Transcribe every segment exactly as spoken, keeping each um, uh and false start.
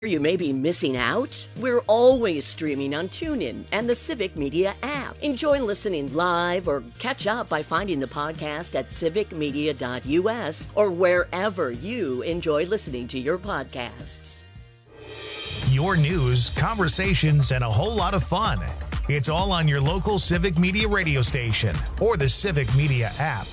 You may be missing out? We're always streaming on TuneIn and the Civic Media app. Enjoy listening live or catch up by finding the podcast at civic media dot u s or wherever you enjoy listening to your podcasts. Your news, conversations, and a whole lot of fun. It's all on your local Civic Media radio station or the Civic Media app.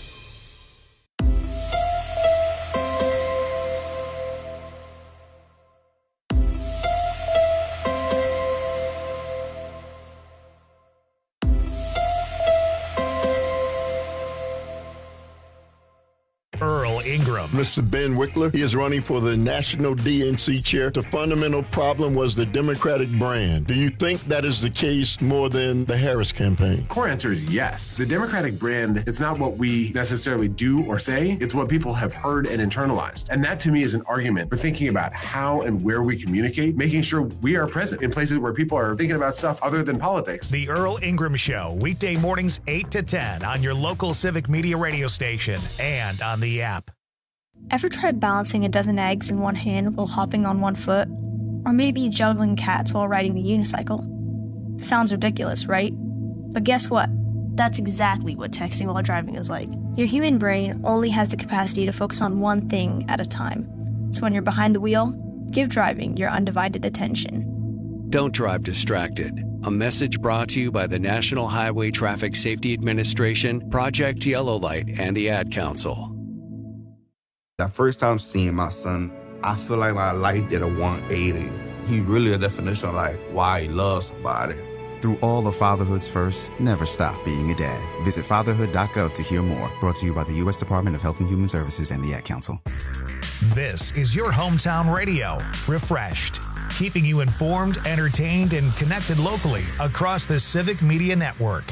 Earl Ingram. Mister Ben Wickler, he is running for the National D N C chair. The fundamental problem was the Democratic brand. Do you think that is the case more than the Harris campaign? Core answer is yes. The Democratic brand, it's not what we necessarily do or say, it's what people have heard and internalized. And that to me is an argument for thinking about how and where we communicate, making sure we are present in places where people are thinking about stuff other than politics. The Earl Ingram Show, weekday mornings eight to ten on your local Civic Media radio station and on the app. Ever tried balancing a dozen eggs in one hand while hopping on one foot? Or maybe juggling cats while riding a unicycle? Sounds ridiculous, right? But guess what? That's exactly what texting while driving is like. Your human brain only has the capacity to focus on one thing at a time. So when you're behind the wheel, give driving your undivided attention. Don't drive distracted. A message brought to you by the National Highway Traffic Safety Administration, Project Yellow Light, and the Ad Council. That first time seeing my son, I feel like my life did a one eighty. He really a definition of like why he loves somebody. Through all of fatherhood's first, never stop being a dad. Visit fatherhood dot gov to hear more. Brought to you by the U S Department of Health and Human Services and the Ad Council. This is your hometown radio, refreshed, keeping you informed, entertained, and connected locally across the Civic Media Network.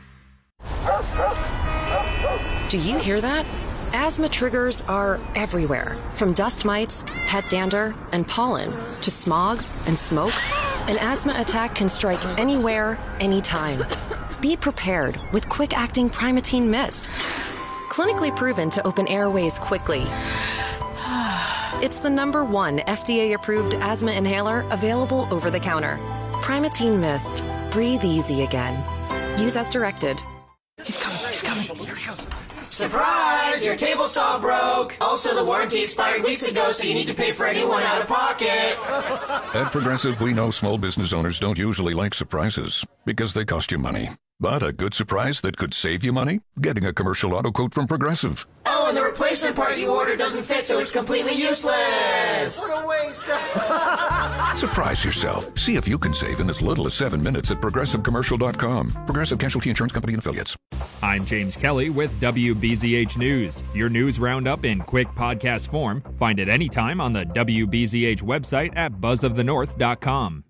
Do you hear that? Asthma triggers are everywhere, from dust mites, pet dander, and pollen, to smog and smoke. An asthma attack can strike anywhere, anytime. Be prepared with quick-acting Primatene Mist. Clinically proven to open airways quickly. It's the number one F D A-approved asthma inhaler available over the counter. Primatene Mist. Breathe easy again. Use as directed. He's coming, he's coming. Here he goes. Surprise! Your table saw broke. Also, the warranty expired weeks ago, so you need to pay for a new one out of pocket. At Progressive, we know small business owners don't usually like surprises because they cost you money. But a good surprise that could save you money? Getting a commercial auto quote from Progressive. Oh, and the replacement part you ordered doesn't fit, so it's completely useless. What a waste. Surprise yourself. See if you can save in as little as seven minutes at progressive commercial dot com. Progressive Casualty Insurance Company and Affiliates. I'm James Kelly with W B Z H News. Your news roundup in quick podcast form. Find it anytime on the W B Z H website at buzz of the north dot com.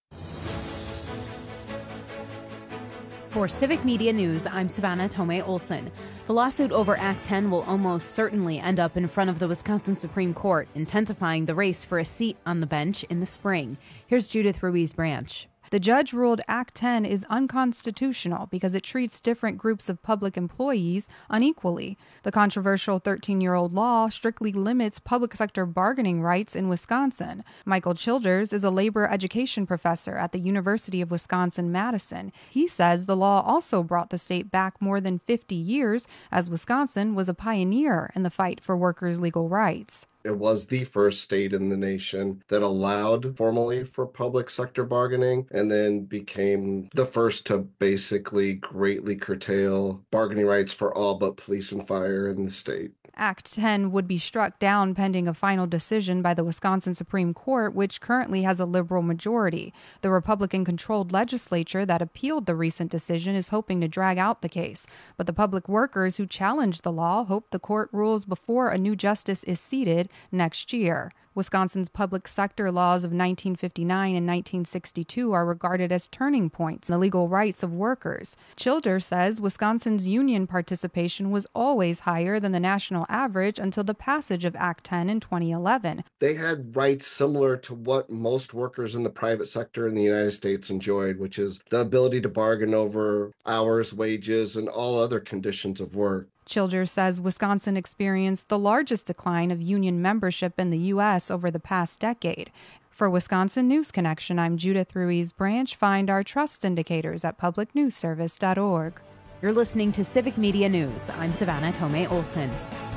For Civic Media News, I'm Savannah Tomei Olson. The lawsuit over Act ten will almost certainly end up in front of the Wisconsin Supreme Court, intensifying the race for a seat on the bench in the spring. Here's Judith Ruiz Branch. The judge ruled Act ten is unconstitutional because it treats different groups of public employees unequally. The controversial thirteen-year-old law strictly limits public sector bargaining rights in Wisconsin. Michael Childers is a labor education professor at the University of Wisconsin-Madison. He says the law also brought the state back more than fifty years, as Wisconsin was a pioneer in the fight for workers' legal rights. It was the first state in the nation that allowed formally for public sector bargaining and then became the first to basically greatly curtail bargaining rights for all but police and fire in the state. Act ten would be struck down pending a final decision by the Wisconsin Supreme Court, which currently has a liberal majority. The Republican-controlled legislature that appealed the recent decision is hoping to drag out the case. But the public workers who challenged the law hope the court rules before a new justice is seated next year. Wisconsin's public sector laws of nineteen fifty-nine and nineteen sixty-two are regarded as turning points in the legal rights of workers. Childers says Wisconsin's union participation was always higher than the national average until the passage of Act ten in twenty eleven. They had rights similar to what most workers in the private sector in the United States enjoyed, which is the ability to bargain over hours, wages, and all other conditions of work. Childers says Wisconsin experienced the largest decline of union membership in the U S over the past decade. For Wisconsin News Connection, I'm Judith Ruiz Branch. Find our trust indicators at public news service dot org. You're listening to Civic Media News. I'm Savannah Tomei Olson.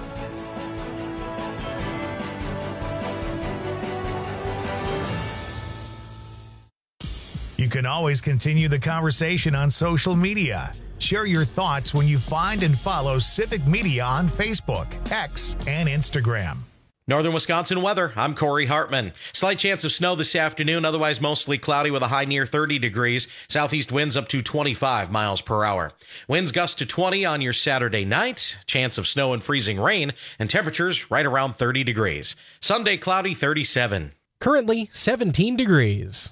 You can always continue the conversation on social media. Share your thoughts when you find and follow Civic Media on Facebook, X, and Instagram. Northern Wisconsin weather. I'm Corey Hartman. Slight chance of snow this afternoon, otherwise mostly cloudy with a high near thirty degrees. Southeast winds up to twenty-five miles per hour. Winds gust to twenty on your Saturday night. Chance of snow and freezing rain, and temperatures right around thirty degrees. Sunday cloudy, thirty-seven. Currently seventeen degrees.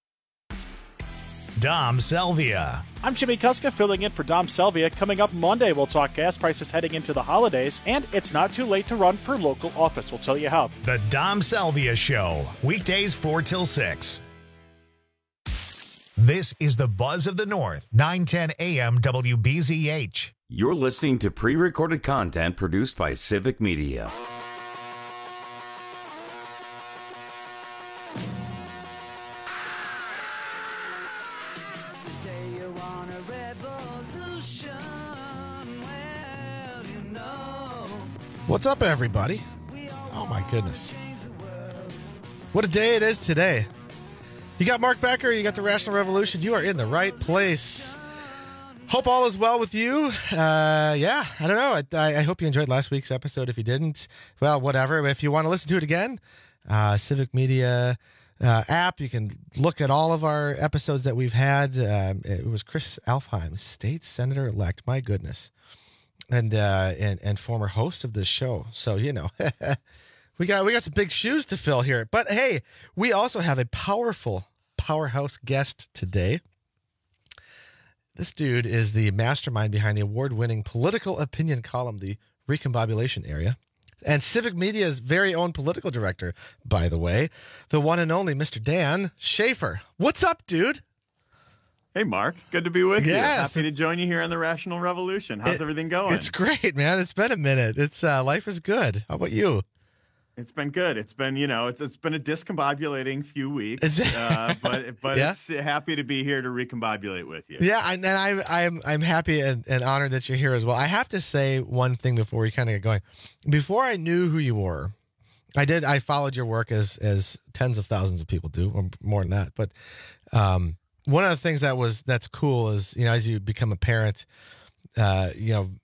Dom Selvia. I'm Jimmy Kuska filling in for Dom Selvia. Coming up Monday, we'll talk gas prices heading into the holidays, and it's not too late to run for local office. We'll tell you how. The Dom Selvia Show, weekdays four till six. This is the Buzz of the North, nine ten a.m. W B Z H. You're listening to pre-recorded content produced by Civic Media. What's up, everybody? Oh, my goodness. What a day it is today. You got Mark Becker, you got the Rational Revolution. You are in the right place. Hope all is well with you. Uh, yeah, I don't know. I, I hope you enjoyed last week's episode. If you didn't, well, whatever. If you want to listen to it again, uh, Civic Media uh, app, you can look at all of our episodes that we've had. Um, it was Chris Alfheim, state senator-elect. My goodness. And, uh, and and former host of this show. So, you know, we got we got some big shoes to fill here. But, hey, we also have a powerful powerhouse guest today. This dude is the mastermind behind the award-winning political opinion column, The Recombobulation Area, and Civic Media's very own political director, by the way, the one and only Mister Dan Schaefer. What's up, dude? Hey, Mark. Good to be with yes, you. Happy to join you here on the Rational Revolution. How's it, everything going? It's great, man. It's been a minute. It's uh, life is good. How about you? It's been good. It's been, you know, it's it's been a discombobulating few weeks, uh, but but yeah? It's happy to be here to recombobulate with you. Yeah, and I'm I'm I'm happy and, and honored that you're here as well. I have to say one thing before we kind of get going. Before I knew who you were, I did. I followed your work as as tens of thousands of people do, or more than that. But um, one of the things that was that's cool is, you know, as you become a parent, uh, you know,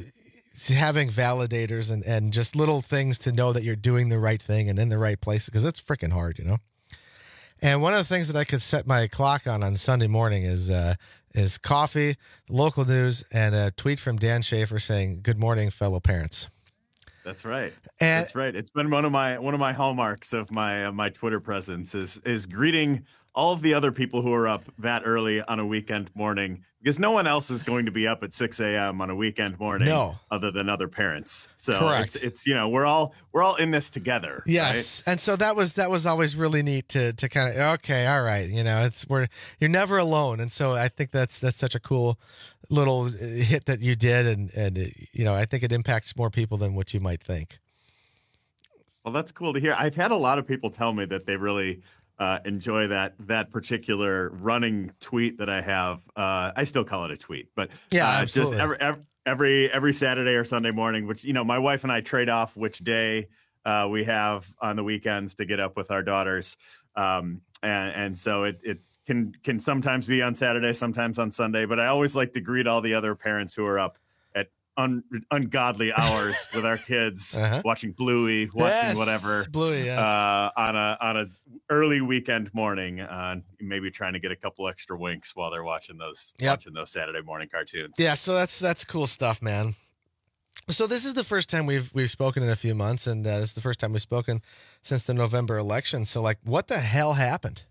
having validators and, and just little things to know that you're doing the right thing and in the right place, because it's freaking hard, you know. And one of the things that I could set my clock on on Sunday morning is uh, is coffee, local news, and a tweet from Dan Schaefer saying, "Good morning, fellow parents." That's right. And, That's right. It's been one of my one of my hallmarks of my uh, my Twitter presence is is greeting all of the other people who are up that early on a weekend morning, because no one else is going to be up at six a.m. on a weekend morning, no. other than other parents. So Correct. It's, it's you know we're all we're all in this together. Yes, right? And so that was that was always really neat to to kind of okay, all right, you know, it's we're you're never alone, and so I think that's that's such a cool little hit that you did, and and it, you know I think it impacts more people than what you might think. Well, that's cool to hear. I've had a lot of people tell me that they really Uh, enjoy that that particular running tweet that I have. Uh, I still call it a tweet, but yeah, uh, absolutely. just every, every every Saturday or Sunday morning, which, you know, my wife and I trade off which day uh, we have on the weekends to get up with our daughters, um, and and so it it can can sometimes be on Saturday, sometimes on Sunday. But I always like to greet all the other parents who are up at un, ungodly hours with our kids, uh-huh. watching Bluey, watching yes, whatever Bluey, yes. uh, on a on a early weekend morning, uh, maybe trying to get a couple extra winks while they're watching those yep. watching those Saturday morning cartoons. Yeah, so that's that's cool stuff, man. So this is the first time we've we've spoken in a few months, and uh, this is the first time we've spoken since the November election. So, like, what the hell happened?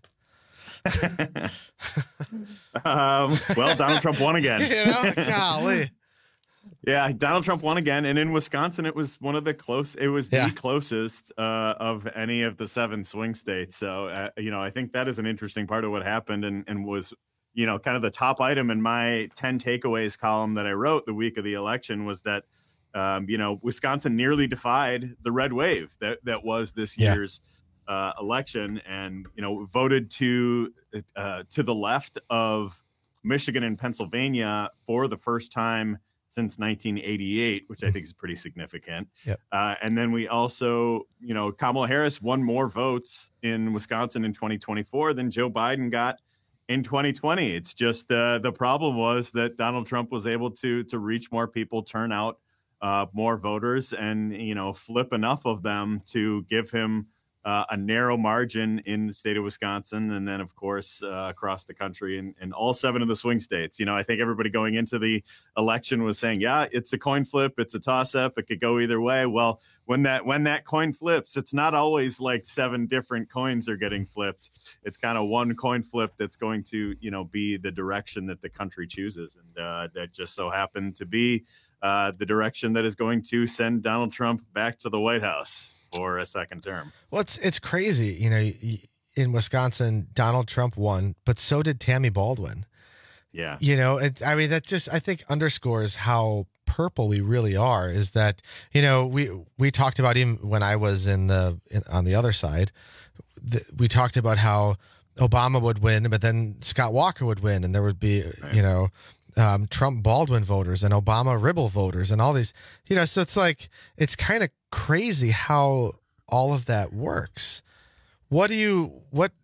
um, well, Donald Trump won again. You know, golly. Yeah, Donald Trump won again, and in Wisconsin, it was one of the close. It was yeah. the closest uh, of any of the seven swing states. So, uh, you know, I think that is an interesting part of what happened, and and was, you know, kind of the top item in my ten takeaways column that I wrote the week of the election was that, um, you know, Wisconsin nearly defied the red wave that that was this yeah. year's uh, election, and you know voted to uh, to the left of Michigan and Pennsylvania for the first time since nineteen eighty-eight, which I think is pretty significant. Yep. Uh, and then we also, you know, Kamala Harris won more votes in Wisconsin in twenty twenty-four than Joe Biden got in twenty twenty. It's just uh, the problem was that Donald Trump was able to to reach more people, turn out uh, more voters, and you know flip enough of them to give him uh, a narrow margin in the state of Wisconsin, and then of course uh, across the country in, in all seven of the swing states. You know, I think everybody going into the election was saying, yeah, it's a coin flip, it's a toss up, it could go either way. Well, when that when that coin flips, it's not always like seven different coins are getting flipped. It's kind of one coin flip that's going to, you know, be the direction that the country chooses. And uh, that just so happened to be uh, the direction that is going to send Donald Trump back to the White House for a second term. Well, it's, it's crazy. You know, in Wisconsin, Donald Trump won, but so did Tammy Baldwin. Yeah. You know, it, I mean, that just, I think, underscores how purple we really are. Is that, you know, we we talked about him when I was in the in, on the other side. The, we talked about how Obama would win, but then Scott Walker would win, and there would be, right. you know, um, Trump Baldwin voters and Obama Ribble voters and all these, you know, so it's like, it's kind of crazy how all of that works. What do you, what,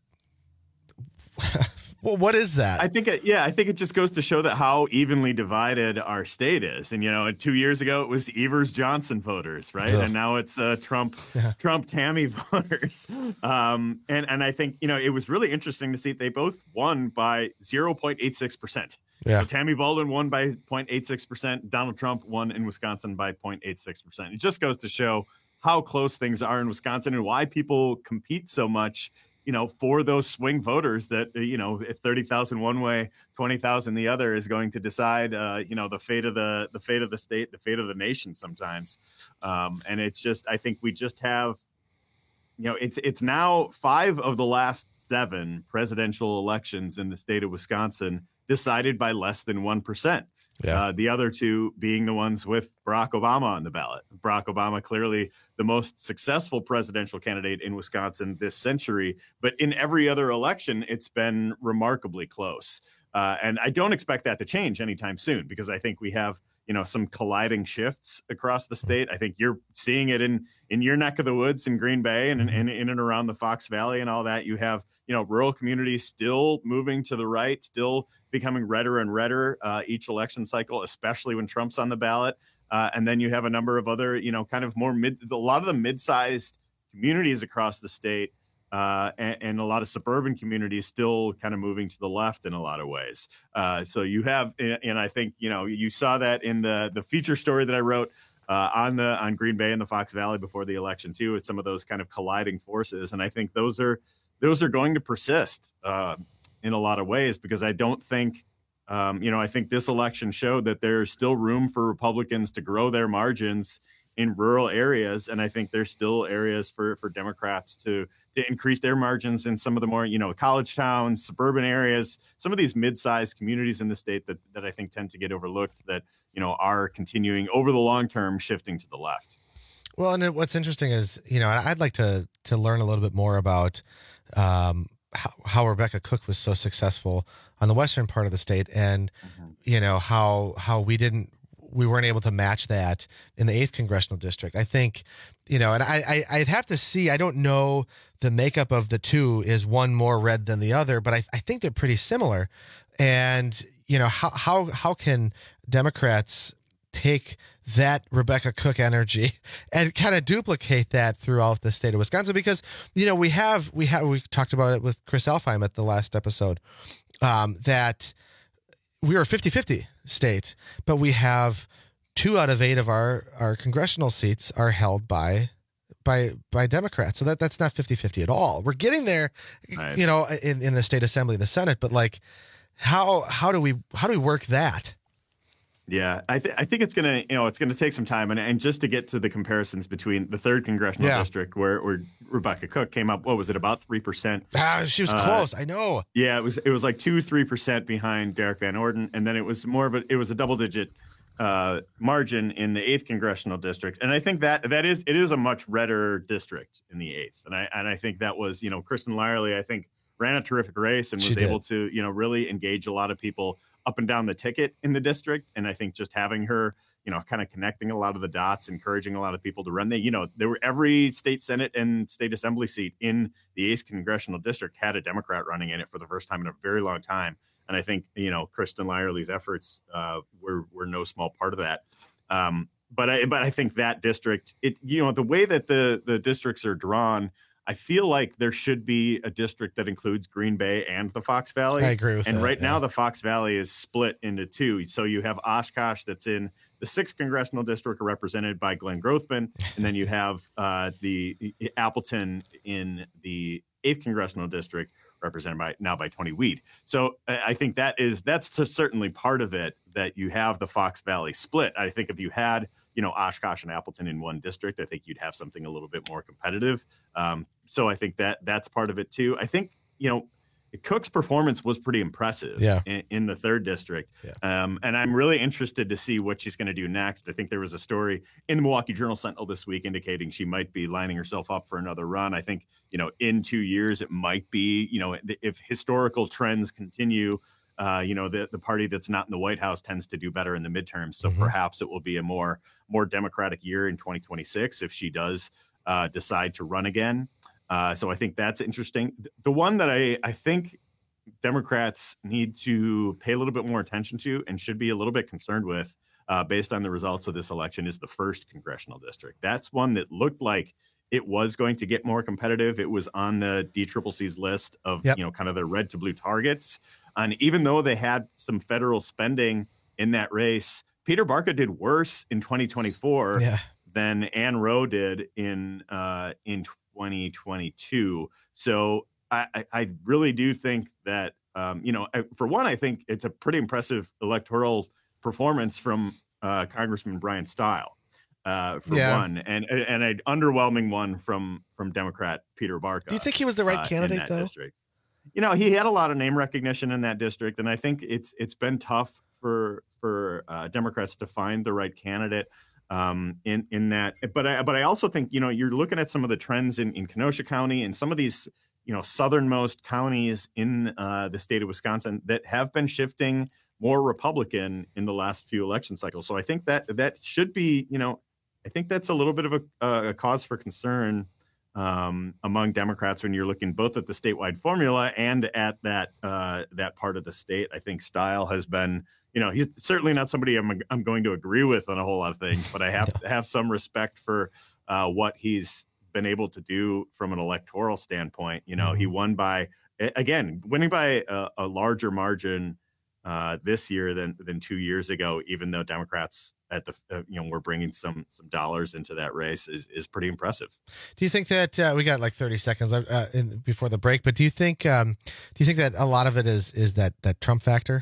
well, what is that? I think, it, yeah, I think it just goes to show that how evenly divided our state is. And, you know, two years ago, it was Evers Johnson voters, right? Ugh. And now it's uh, Trump, yeah. Trump Tammy voters. Um, and, and I think, you know, it was really interesting to see they both won by zero point eight six percent. Yeah. So Tammy Baldwin won by zero point eight six percent. Donald Trump won in Wisconsin by zero point eight six percent. It just goes to show how close things are in Wisconsin and why people compete so much, you know, for those swing voters that, you know, thirty thousand one way, twenty thousand the other is going to decide, uh, you know, the fate of the the fate of the state, the fate of the nation sometimes. Um, and it's just, I think we just have, you know, it's it's now five of the last seven presidential elections in the state of Wisconsin decided by less than one percent. Yeah. Uh, the other two being the ones with Barack Obama on the ballot. Barack Obama, clearly the most successful presidential candidate in Wisconsin this century. But in every other election, it's been remarkably close. Uh, and I don't expect that to change anytime soon, because I think we have, you know, some colliding shifts across the state. I think you're seeing it in in your neck of the woods in Green Bay and, and in and around the Fox Valley and all that. You have, you know, rural communities still moving to the right, still becoming redder and redder uh, each election cycle, especially when Trump's on the ballot. Uh, and then you have a number of other, you know, kind of more mid, a lot of the mid-sized communities across the state uh, and, and a lot of suburban communities still kind of moving to the left in a lot of ways. Uh, so you have, and I think, you know, you saw that in the the feature story that I wrote uh, on the on Green Bay and the Fox Valley before the election too, with some of those kind of colliding forces. And I think those are those are going to persist uh, in a lot of ways, because I don't think, um, you know, I think this election showed that there's still room for Republicans to grow their margins in rural areas. And I think there's still areas for, for Democrats to, to increase their margins in some of the more, you know, college towns, suburban areas, some of these mid-sized communities in the state that, that I think tend to get overlooked, that, you know, are continuing over the long term shifting to the left. Well, and what's interesting is, you know, I'd like to, to learn a little bit more about um, how, how Rebecca Cook was so successful on the western part of the state, and, mm-hmm. you know, how, how we didn't, we weren't able to match that in the eighth congressional district. I think, you know, and I, I, I'd have to see, I don't know the makeup of the two. Is one more red than the other? But I, I think they're pretty similar. And, you know, how, how, how can Democrats take that Rebecca Cook energy and kind of duplicate that throughout the state of Wisconsin? Because, you know, we have, we have, we talked about it with Chris Elfheim at the last episode, um, that we are a fifty-fifty state, but we have two out of eight of our, our congressional seats are held by, by, by Democrats. So that, that's not fifty-fifty at all. We're getting there, right. you know, in, in the state assembly, the Senate, but like, how, how do we, how do we work that? Yeah, I, th- I think it's going to, you know, it's going to take some time. And, and just to get to the comparisons between the third congressional yeah. district where, where Rebecca Cook came up, what was it, about three percent? Ah, she was uh, close. I know. Yeah, it was, it was like two, three percent behind Derek Van Orden. And then it was more of a, it was a double digit uh, margin in the eighth congressional district. And I think that that is it is a much redder district in the eighth. And I and I think that was, you know, Kristen Lyerly, I think, ran a terrific race and was able to, you know, really engage a lot of people up and down the ticket in the district. And I think just having her, you know, kind of connecting a lot of the dots, encouraging a lot of people to run. They, you know, there were every state Senate and state assembly seat in the eighth congressional district had a Democrat running in it for the first time in a very long time. And I think, you know, Kristen Lyerly's efforts uh, were were no small part of that. Um, but I but I think that district, it you know, the way that the the districts are drawn, I feel like there should be a district that includes Green Bay and the Fox Valley. I agree with and that. And right yeah. now the Fox Valley is split into two. So you have Oshkosh that's in the sixth congressional district, represented by Glenn Grothman, and then you have uh, the, the Appleton in the eighth congressional district, represented by now by Tony Weed. So I think that is that's certainly part of it, that you have the Fox Valley split. I think if you had, you know, Oshkosh and Appleton in one district, I think you'd have something a little bit more competitive. Um, so I think that that's part of it too. I think, you know, Cook's performance was pretty impressive yeah. in, in the third district. Yeah. Um, and I'm really interested to see what she's going to do next. I think there was a story in the Milwaukee Journal Sentinel this week indicating she might be lining herself up for another run. I think, you know, in two years, it might be, you know, if historical trends continue, uh, you know, the, the party that's not in the White House tends to do better in the midterms. So mm-hmm. perhaps it will be a more, more Democratic year in twenty twenty-six if she does uh, decide to run again. Uh, so I think that's interesting. The one that I, I think Democrats need to pay a little bit more attention to and should be a little bit concerned with uh, based on the results of this election is the first congressional district. That's one that looked like it was going to get more competitive. It was on the D C C C's list of, yep. you know, kind of the red to blue targets. And even though they had some federal spending in that race, Peter Barca did worse in twenty twenty-four yeah. than Ann Rowe did in uh, in twenty twenty-two. So I, I really do think that, um, you know, for one, I think it's a pretty impressive electoral performance from uh, Congressman Brian Stile, uh, for yeah. one, and and an underwhelming one from from Democrat Peter Barca. Do you think he was the right uh, candidate, though? District. You know, he had a lot of name recognition in that district, and I think it's it's been tough for for uh, Democrats to find the right candidate. Um, in, in that, but I, but I also think, you know, you're looking at some of the trends in, in Kenosha County and some of these, you know, southernmost counties in uh, the state of Wisconsin that have been shifting more Republican in the last few election cycles. So I think that that should be, you know, I think that's a little bit of a, a cause for concern um, among Democrats when you're looking both at the statewide formula and at that uh, that part of the state. I think Stile has been, you know, he's certainly not somebody I'm I'm going to agree with on a whole lot of things, but I have to have some respect for uh, what he's been able to do from an electoral standpoint. You know, mm-hmm. he won by, again, winning by a, a larger margin uh, this year than than two years ago, even though Democrats at the, uh, you know, were bringing some some dollars into that race is, is pretty impressive. Do you think that uh, we got like thirty seconds uh, in, before the break, but do you think um, do you think that a lot of it is is that that Trump factor?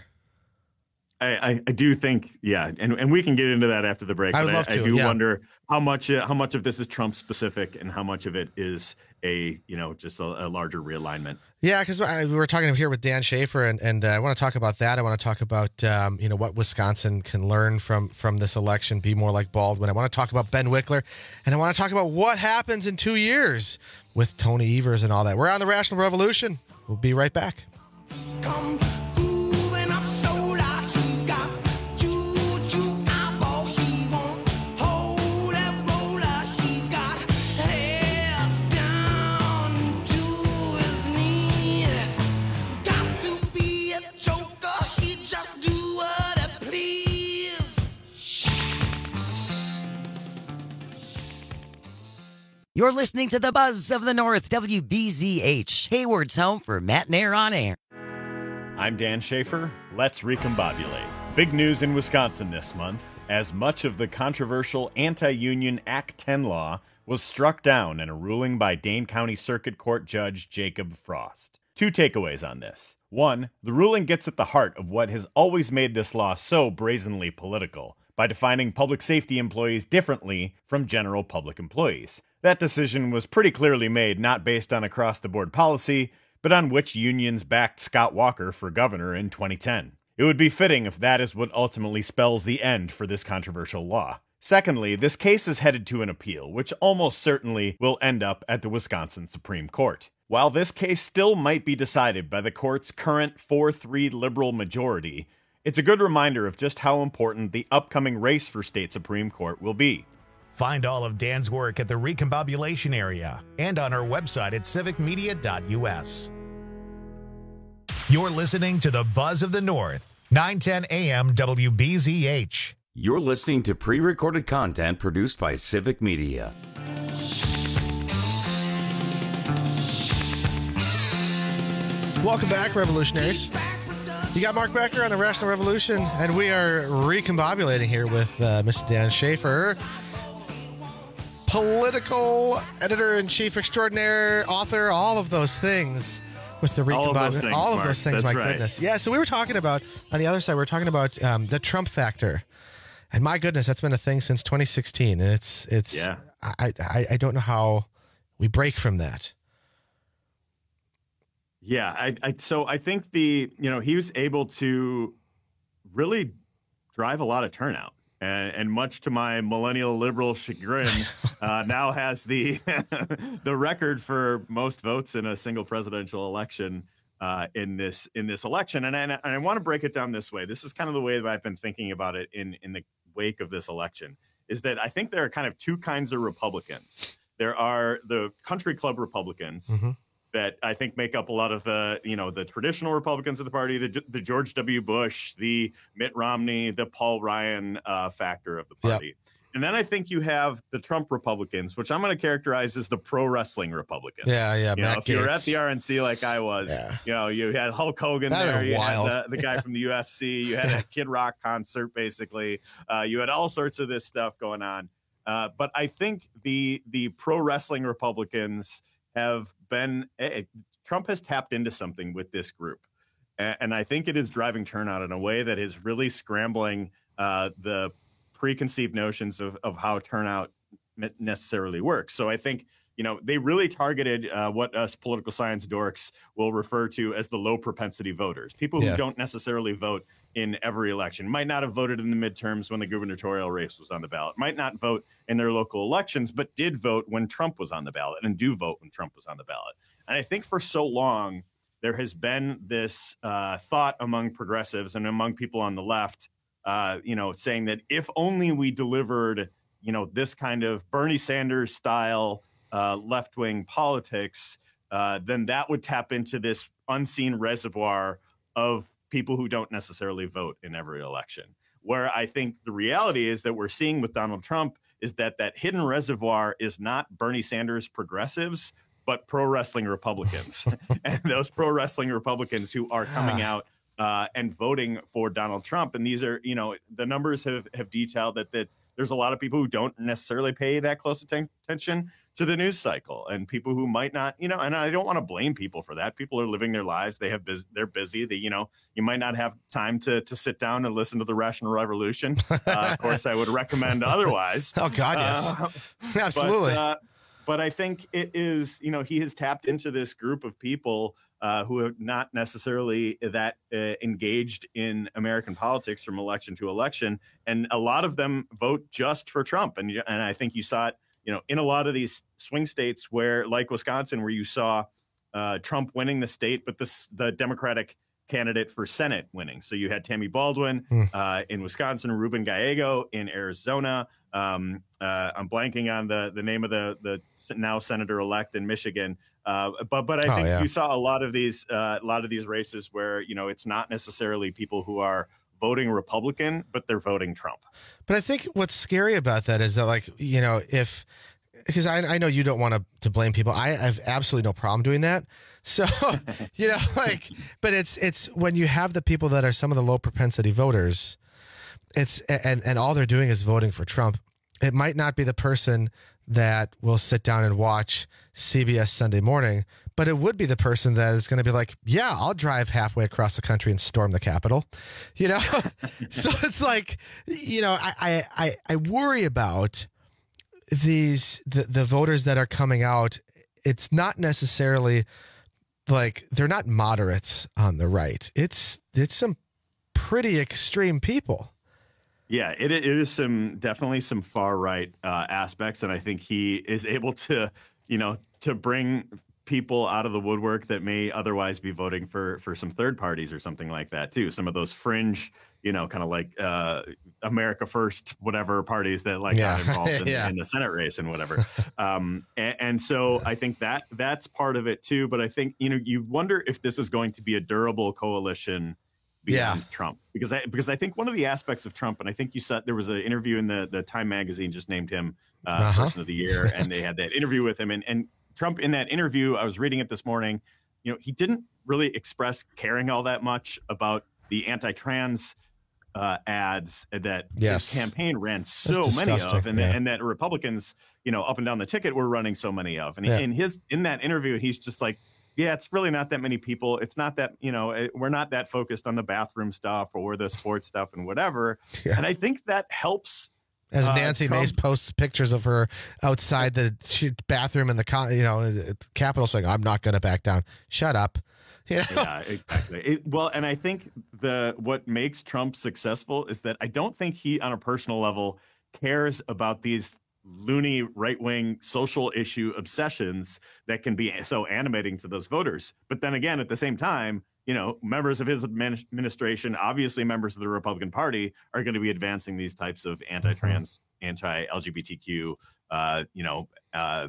I, I, I do think, yeah, and, and we can get into that after the break. I would but love I, to, I do yeah. wonder how much uh, how much of this is Trump specific and how much of it is a, you know, just a, a larger realignment. Yeah, because we were talking here with Dan Schaefer, and, and uh, I want to talk about that. I want to talk about um, you know, what Wisconsin can learn from from this election, be more like Baldwin. I want to talk about Ben Wickler, and I want to talk about what happens in two years with Tony Evers and all that. We're on the Rational Revolution. We'll be right back. Come. You're listening to the Buzz of the North, W B Z H, Hayward's home for Matt and Air on Air. I'm Dan Schaefer. Let's recombobulate. Big news in Wisconsin this month, as much of the controversial anti-union Act ten law was struck down in a ruling by Dane County Circuit Court Judge Jacob Frost. Two takeaways on this. One, the ruling gets at the heart of what has always made this law so brazenly political, by defining public safety employees differently from general public employees. That decision was pretty clearly made not based on across-the-board policy, but on which unions backed Scott Walker for governor in twenty ten. It would be fitting if that is what ultimately spells the end for this controversial law. Secondly, this case is headed to an appeal, which almost certainly will end up at the Wisconsin Supreme Court. While this case still might be decided by the court's current four three liberal majority, it's a good reminder of just how important the upcoming race for state Supreme Court will be. Find all of Dan's work at the Recombobulation area and on our website at civic media dot u s. You're listening to the Buzz of the North, nine ten a m W B Z H. You're listening to pre-recorded content produced by Civic Media. Welcome back, revolutionaries. You got Mark Becker on the Rational Revolution, and we are recombobulating here with uh, Mister Dan Schaefer, political editor-in-chief extraordinaire, author, all of those things. With the all of those things, all of Mark. those things, That's my right. goodness. Yeah, so we were talking about, on the other side, we were talking about um, the Trump factor. And my goodness, that's been a thing since twenty sixteen. And it's, it's Yeah. I, I, I don't know how we break from that. Yeah, I, I so I think the you know he was able to really drive a lot of turnout, and, and much to my millennial liberal chagrin, uh, now has the the record for most votes in a single presidential election uh, in this in this election. And I, and I want to break it down this way. This is kind of the way that I've been thinking about it in in the wake of this election. Is that I think there are kind of two kinds of Republicans. There are the country club Republicans. Mm-hmm. That I think make up a lot of the, you know, the traditional Republicans of the party, the, the George W. Bush, the Mitt Romney, the Paul Ryan uh, factor of the party. Yep. And then I think you have the Trump Republicans, which I'm going to characterize as the pro wrestling Republicans. Yeah, yeah. You Matt know, if you were at Gaetz. the R N C like I was, Yeah. you know, you had Hulk Hogan That there, is you wild. had the, the guy from the U F C, you had a Kid Rock concert, basically. Uh, you had all sorts of this stuff going on. Uh, but I think the the pro wrestling Republicans have been eh, Trump has tapped into something with this group. And, and I think it is driving turnout in a way that is really scrambling uh, the preconceived notions of, of how turnout necessarily works. So I think, you know, they really targeted uh, what us political science dorks will refer to as the low propensity voters, people who Yeah. don't necessarily vote in every election, might not have voted in the midterms when the gubernatorial race was on the ballot, might not vote in their local elections, but did vote when Trump was on the ballot and do vote when Trump was on the ballot. And I think for so long, there has been this uh, thought among progressives and among people on the left, uh, you know, saying that if only we delivered, you know, this kind of Bernie Sanders style uh, left-wing politics, uh, then that would tap into this unseen reservoir of people who don't necessarily vote in every election. Where I think the reality is that we're seeing with Donald Trump is that that hidden reservoir is not Bernie Sanders progressives, but pro wrestling Republicans. And those pro wrestling Republicans who are coming out uh, and voting for Donald Trump. And these are, you know, the numbers have, have detailed that, that there's a lot of people who don't necessarily pay that close atten- attention to the news cycle, and people who might not, you know, and I don't want to blame people for that. People are living their lives. They have bus- they're busy. They, you know, you might not have time to to sit down and listen to the Rational Revolution. Uh, of course, I would recommend otherwise. Oh God, yes. Uh, Absolutely. But, uh, but I think it is, you know, he has tapped into this group of people uh, who are not necessarily that uh, engaged in American politics from election to election. And a lot of them vote just for Trump. And, and I think you saw it, you know, in a lot of these swing states where, like Wisconsin, where you saw uh, Trump winning the state, but the, the Democratic candidate for Senate winning. So you had Tammy Baldwin Mm. uh, in Wisconsin, Ruben Gallego in Arizona. Um, uh, I'm blanking on the, the name of the, the now senator-elect in Michigan. Uh, but but I Oh, think yeah. you saw a lot of these uh, a lot of these races where, you know, it's not necessarily people who are voting Republican, but they're voting Trump. But I think what's scary about that is that, like, you know, if because I, I know you don't want to, to blame people. I have absolutely no problem doing that. So, you know, like, but it's it's when you have the people that are some of the low propensity voters, it's and, and all they're doing is voting for Trump. It might not be the person that will sit down and watch C B S Sunday Morning, but it would be the person that is going to be like, yeah, I'll drive halfway across the country and storm the Capitol, you know? So it's like, you know, I, I, I worry about these, the, the voters that are coming out. It's not necessarily like, they're not moderates on the right. It's, it's some pretty extreme people. Yeah, it it is some definitely some far right uh, aspects, and I think he is able to, you know, to bring people out of the woodwork that may otherwise be voting for for some third parties or something like that too. Some of those fringe, you know, kind of like uh, America First, whatever parties that like Yeah. got involved in, Yeah. in the Senate race and whatever. um, and, and so I think that that's part of it too. But I think, you know, you wonder if this is going to be a durable coalition beyond Yeah. Trump, because I because I think one of the aspects of Trump, and I think you said there was an interview in the the Time magazine just named him uh, Uh-huh. Person of the Year, and they had that interview with him, and and Trump in that interview, I was reading it this morning, you know, he didn't really express caring all that much about the anti-trans uh, ads that Yes. his campaign ran so That's many disgusting, of, and, yeah. and that Republicans, you know, up and down the ticket were running so many of. And Yeah. in his in that interview, he's just like, yeah, it's really not that many people. It's not that, you know, it, we're not that focused on the bathroom stuff or the sports stuff and whatever. Yeah. And I think that helps. As uh, Nancy Trump- Mace posts pictures of her outside the sh- bathroom in the con- you know Capitol, saying, "I'm not going to back down." Shut up. You know? Yeah, exactly. It, well, and I think the what makes Trump successful is that I don't think he, on a personal level, cares about these loony right-wing social issue obsessions that can be so animating to those voters. But then again, at the same time, you know, members of his admin- administration, obviously members of the Republican Party, are going to be advancing these types of anti-trans, anti-L G B T Q, uh, you know, uh,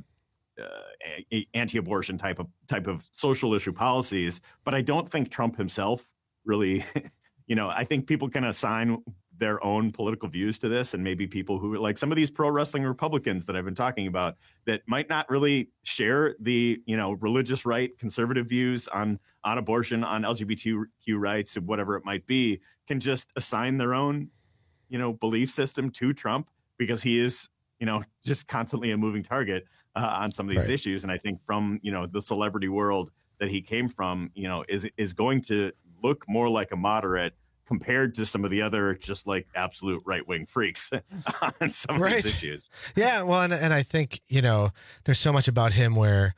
uh, a- anti-abortion type of type of social issue policies. But I don't think Trump himself really, you know, I think people can assign their own political views to this, and maybe people who like some of these pro wrestling Republicans that I've been talking about that might not really share the, you know, religious right conservative views on on abortion, on L G B T Q rights, and whatever it might be, can just assign their own, you know, belief system to Trump, because he is, you know, just constantly a moving target uh, on some of these Right. issues. And I think from, you know, the celebrity world that he came from, you know, is is going to look more like a moderate compared to some of the other just like absolute right-wing freaks on some of Right. these issues. Yeah, well, and, and I think, you know, there's so much about him where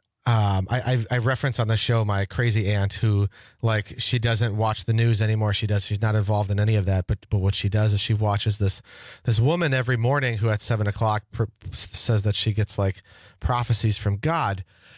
um, I, I I reference on the show my crazy aunt who, like, she doesn't watch the news anymore. She does. She's not involved in any of that. But but what she does is she watches this this woman every morning who at seven o'clock pr- says that she gets like prophecies from God,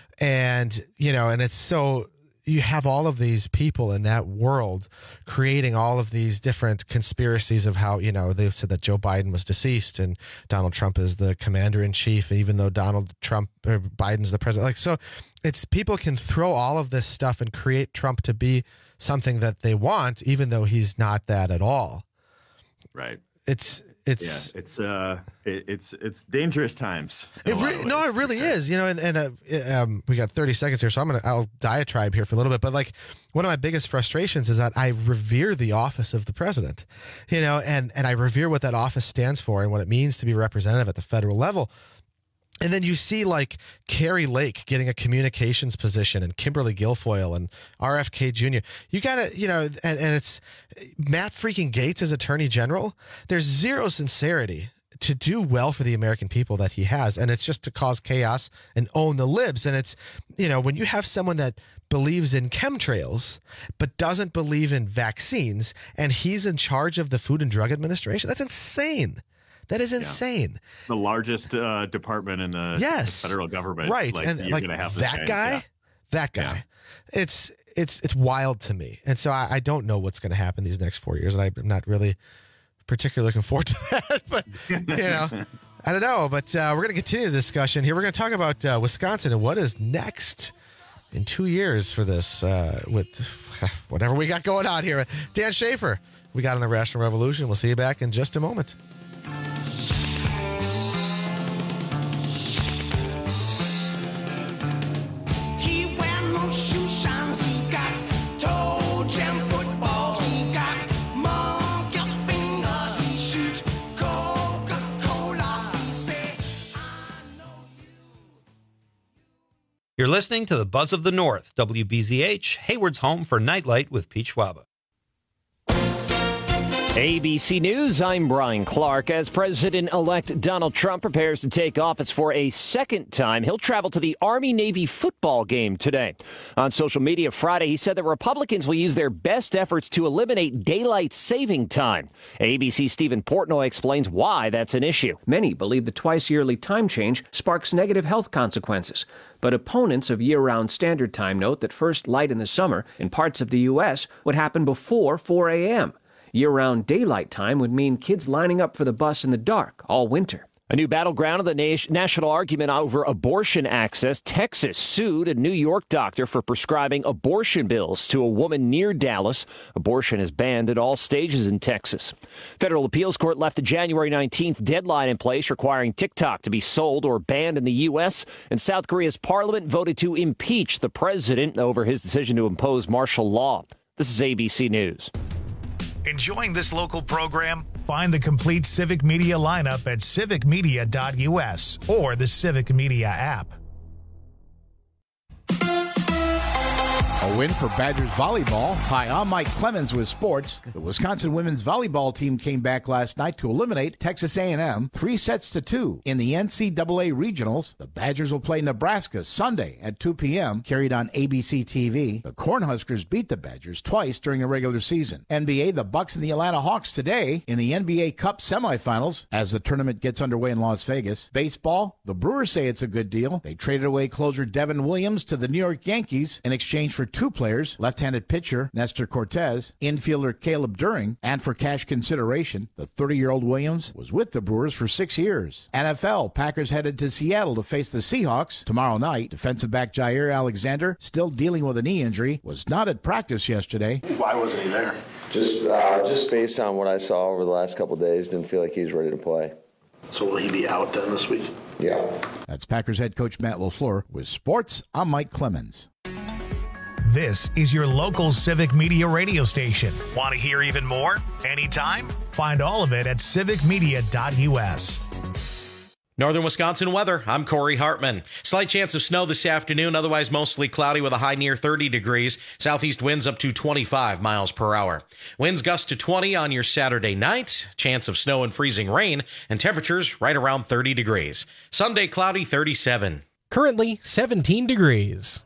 and you know, and it's so. You have all of these people in that world creating all of these different conspiracies of how, you know, they've said that Joe Biden was deceased and Donald Trump is the commander in chief, even though Donald Trump or Biden's the president. Like, so it's people can throw all of this stuff and create Trump to be something that they want, even though he's not that at all. Right. It's, it's, yeah, it's, uh, it, it's, it's dangerous times. It re- no, it really is, you know, and, and uh, um, we got thirty seconds here, so I'm going to, I'll diatribe here for a little bit, but like one of my biggest frustrations is that I revere the office of the president, you know, and, and I revere what that office stands for and what it means to be representative at the federal level. And then you see like Carrie Lake getting a communications position and Kimberly Guilfoyle and R F K Junior You got to, you know, and, and it's Matt freaking Gaetz as attorney general. There's zero sincerity to do well for the American people that he has. And it's just to cause chaos and own the libs. And it's, you know, when you have someone that believes in chemtrails, but doesn't believe in vaccines, and he's in charge of the Food and Drug Administration, that's insane. That is insane. Yeah. The largest uh, department in the, yes. the federal government. Right. Like, and you're like gonna have that this guy, yeah. that guy, yeah. it's, it's, it's wild to me. And so I, I don't know what's going to happen these next four years. And I'm not really particularly looking forward to that, but you know, I don't know, but uh, we're going to continue the discussion here. We're going to talk about uh, Wisconsin and what is next in two years for this uh, with whatever we got going on here. Dan Schaefer, we got on the Rational Revolution. We'll see you back in just a moment. You're listening to the Buzz of the North, W B Z H, Hayward's home for Nightlight with Pete Schwaba. A B C News, I'm Brian Clark. As President-elect Donald Trump prepares to take office for a second time, he'll travel to the Army-Navy football game today. On social media Friday, he said that Republicans will use their best efforts to eliminate daylight saving time. A B C's Stephen Portnoy explains why that's an issue. Many believe the twice-yearly time change sparks negative health consequences. But opponents of year-round standard time note that first light in the summer in parts of the U S would happen before four a.m. Year-round daylight time would mean kids lining up for the bus in the dark all winter. A new battleground of the na- national argument over abortion access. Texas sued a New York doctor for prescribing abortion pills to a woman near Dallas. Abortion is banned at all stages in Texas. Federal appeals court left the January nineteenth deadline in place requiring TikTok to be sold or banned in the U S. And South Korea's parliament voted to impeach the president over his decision to impose martial law. This is A B C News. Enjoying this local program? Find the complete Civic Media lineup at civic media dot u s or the Civic Media app. A win for Badgers volleyball. Hi, I'm Mike Clemens with sports. The Wisconsin women's volleyball team came back last night to eliminate Texas A and M three sets to two in the N C double A regionals. The Badgers will play Nebraska Sunday at two p.m. carried on A B C T V. The Cornhuskers beat the Badgers twice during the regular season. N B A, the Bucks and the Atlanta Hawks today in the N B A Cup semifinals as the tournament gets underway in Las Vegas. Baseball, the Brewers say it's a good deal. They traded away closer Devin Williams to the New York Yankees in exchange for two players, left-handed pitcher Nestor Cortez, infielder Caleb During, and for cash consideration, the thirty-year-old Williams was with the Brewers for six years. N F L, Packers headed to Seattle to face the Seahawks tomorrow night. Defensive back Jair Alexander, still dealing with a knee injury, was not at practice yesterday. Why wasn't he there? Just, uh, just based on what I saw over the last couple of days, didn't feel like he was ready to play. So will he be out then this week? Yeah. That's Packers head coach Matt LaFleur. With sports, I'm Mike Clemens. This is your local Civic Media radio station. Want to hear even more? Anytime? Find all of it at civic media dot u s. Northern Wisconsin weather. I'm Corey Hartman. Slight chance of snow this afternoon, otherwise mostly cloudy with a high near thirty degrees. Southeast winds up to twenty-five miles per hour. Winds gust to twenty on your Saturday night. Chance of snow and freezing rain, and temperatures right around thirty degrees. Sunday cloudy, thirty-seven. Currently seventeen degrees.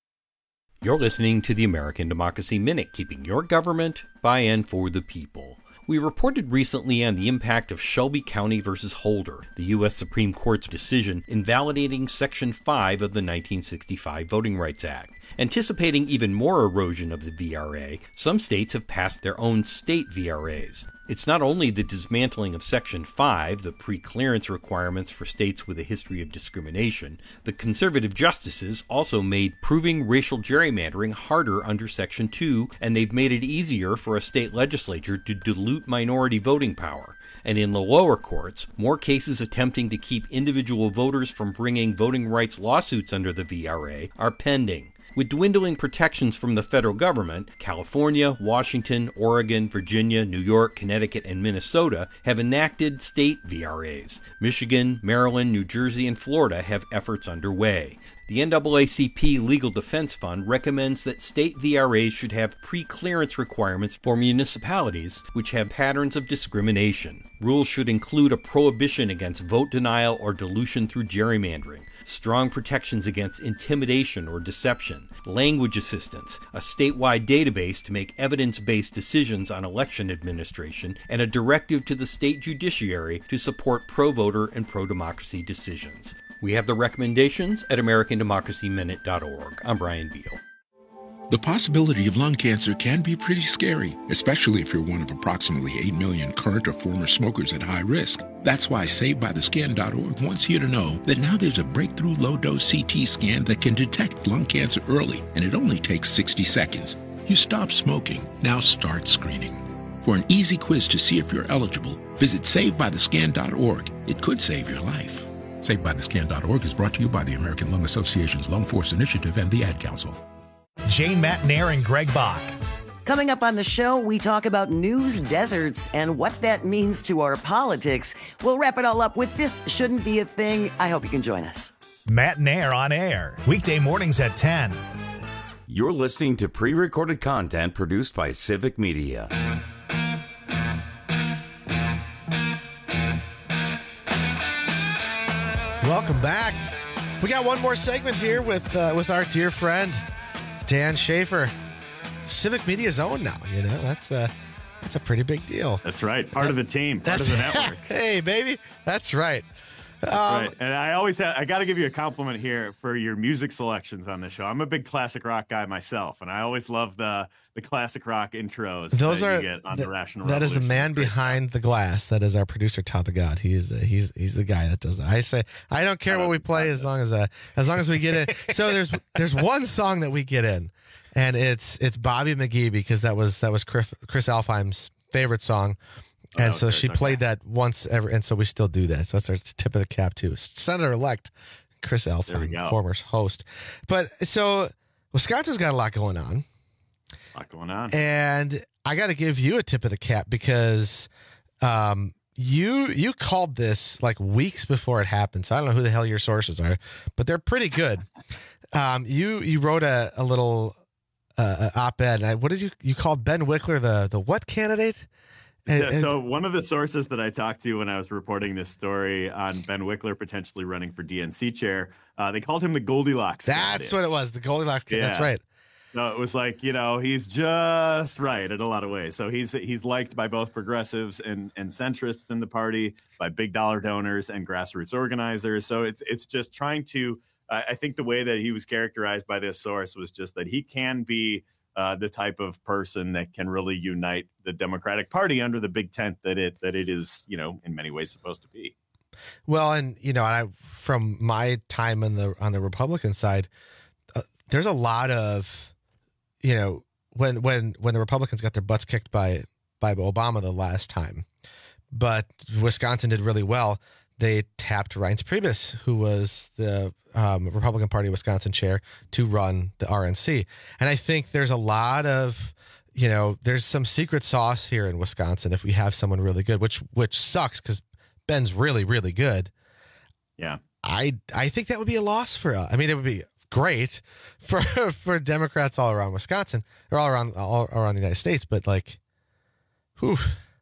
You're listening to the American Democracy Minute, keeping your government by and for the people. We reported recently on the impact of Shelby County versus Holder, the U S Supreme Court's decision invalidating Section five of the nineteen sixty-five Voting Rights Act. Anticipating even more erosion of the V R A, some states have passed their own state V R As. It's not only the dismantling of Section five, the pre-clearance requirements for states with a history of discrimination. The conservative justices also made proving racial gerrymandering harder under Section two, and they've made it easier for a state legislature to dilute minority voting power. And in the lower courts, more cases attempting to keep individual voters from bringing voting rights lawsuits under the V R A are pending. With dwindling protections from the federal government, California, Washington, Oregon, Virginia, New York, Connecticut, and Minnesota have enacted state V R As. Michigan, Maryland, New Jersey, and Florida have efforts underway. The N double A C P Legal Defense Fund recommends that state V R As should have pre-clearance requirements for municipalities which have patterns of discrimination. Rules should include a prohibition against vote denial or dilution through gerrymandering, strong protections against intimidation or deception, language assistance, a statewide database to make evidence-based decisions on election administration, and a directive to the state judiciary to support pro-voter and pro-democracy decisions. We have the recommendations at american democracy minute dot org. I'm Brian Beal. The possibility of lung cancer can be pretty scary, especially if you're one of approximately eight million current or former smokers at high risk. That's why saved by the scan dot org wants you to know that now there's a breakthrough low-dose C T scan that can detect lung cancer early, and it only takes sixty seconds. You stop smoking, now start screening. For an easy quiz to see if you're eligible, visit saved by the scan dot org. It could save your life. saved by the scan dot org is brought to you by the American Lung Association's Lung Force Initiative and the Ad Council. Jane Matnair and Greg Bach. Coming up on the show, we talk about news deserts and what that means to our politics. We'll wrap it all up with This Shouldn't Be a Thing. I hope you can join us. Matnair on air, weekday mornings at ten. You're listening to pre-recorded content produced by Civic Media. welcome back. We got one more segment here with uh, with our dear friend Dan Schaefer, Civic Media's own now. You know, that's uh, that's a pretty big deal. That's right. Part that, of the team. Part of the network. Hey, baby, that's right. That's um, right. And I always have, I got to give you a compliment here for your music selections on the show. I'm a big classic rock guy myself, and I always love the the classic rock intros. Those that are you get on the, the Rational That Revolution. is the man behind the glass. That is our producer, Todd the God. He's uh, he's he's the guy that does that. I say I don't care I what we play as long as uh, as long as we get in. So there's there's one song that we get in, and it's it's Bobby McGee, because that was that was Chris, Chris Alfheim's favorite song. And oh, so she okay. played that once ever, and so we still do that. So that's our tip of the cap too. Senator-elect Chris Alfheim, former host. But so Wisconsin's got a lot going on. A lot going on. And I got to give you a tip of the cap, because um, you you called this like weeks before it happened. So I don't know who the hell your sources are, but they're pretty good. Um, you you wrote a, a little uh, op-ed. And I, what is you you called Ben Wickler the the what candidate? And, yeah, so one of the sources that I talked to when I was reporting this story on Ben Wickler potentially running for D N C chair, uh, they called him the Goldilocks. That's candidate. what it was, the Goldilocks. Yeah. That's right. So it was like, you know, he's just right in a lot of ways. So he's he's liked by both progressives and, and centrists in the party, by big dollar donors and grassroots organizers. So it's it's just trying to, uh, I think the way that he was characterized by this source was just that he can be Uh, the type of person that can really unite the Democratic Party under the big tent that it that it is, you know, in many ways supposed to be. Well, and you know, I from my time on the on the Republican side, uh, there's a lot of, you know, when when when the Republicans got their butts kicked by by Obama the last time, but Wisconsin did really well. They tapped Reince Priebus, who was the um, Republican Party Wisconsin chair, to run the R N C. And I think there's a lot of, you know, there's some secret sauce here in Wisconsin if we have someone really good, which which sucks because Ben's really, really good. Yeah. I I think that would be a loss for us. I mean, it would be great for for Democrats all around Wisconsin, or all around all around the United States, but like, whew.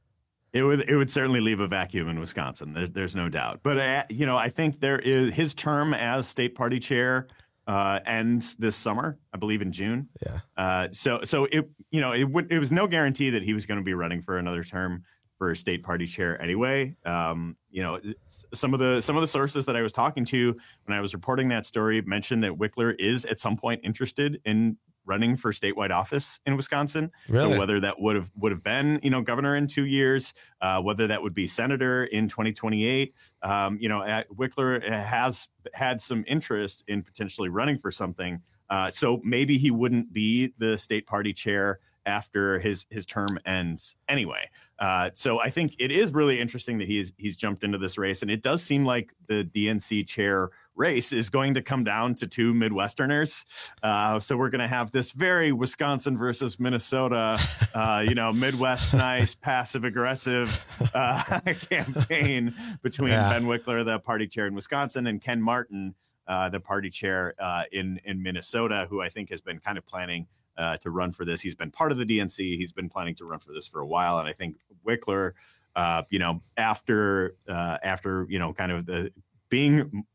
It would it would certainly leave a vacuum in Wisconsin. There, there's no doubt. But, uh, you know, I think there is his term as state party chair uh, ends this summer, I believe in June. Yeah. Uh, so so, it, you know, it, would, it was no guarantee that he was going to be running for another term for a state party chair anyway. Um, you know, some of the some of the sources that I was talking to when I was reporting that story mentioned that Wickler is at some point interested in running for statewide office in Wisconsin. Really? So whether that would have would have been, you know, governor in two years, uh, whether that would be senator in twenty twenty-eight, um, you know, Wickler has had some interest in potentially running for something. Uh, so maybe he wouldn't be the state party chair after his his term ends anyway. Uh, so I think it is really interesting that he's he's jumped into this race, and it does seem like the D N C chair race is going to come down to two Midwesterners. Uh, so we're going to have this very Wisconsin versus Minnesota, uh, you know, Midwest nice, passive aggressive uh, campaign between yeah. Ben Wickler, the party chair in Wisconsin, and Ken Martin, uh, the party chair uh, in in Minnesota, who I think has been kind of planning Uh, to run for this. He's been part of the D N C. He's been planning to run for this for a while. And I think Wickler, uh, you know, after, uh, after, you know, kind of the being,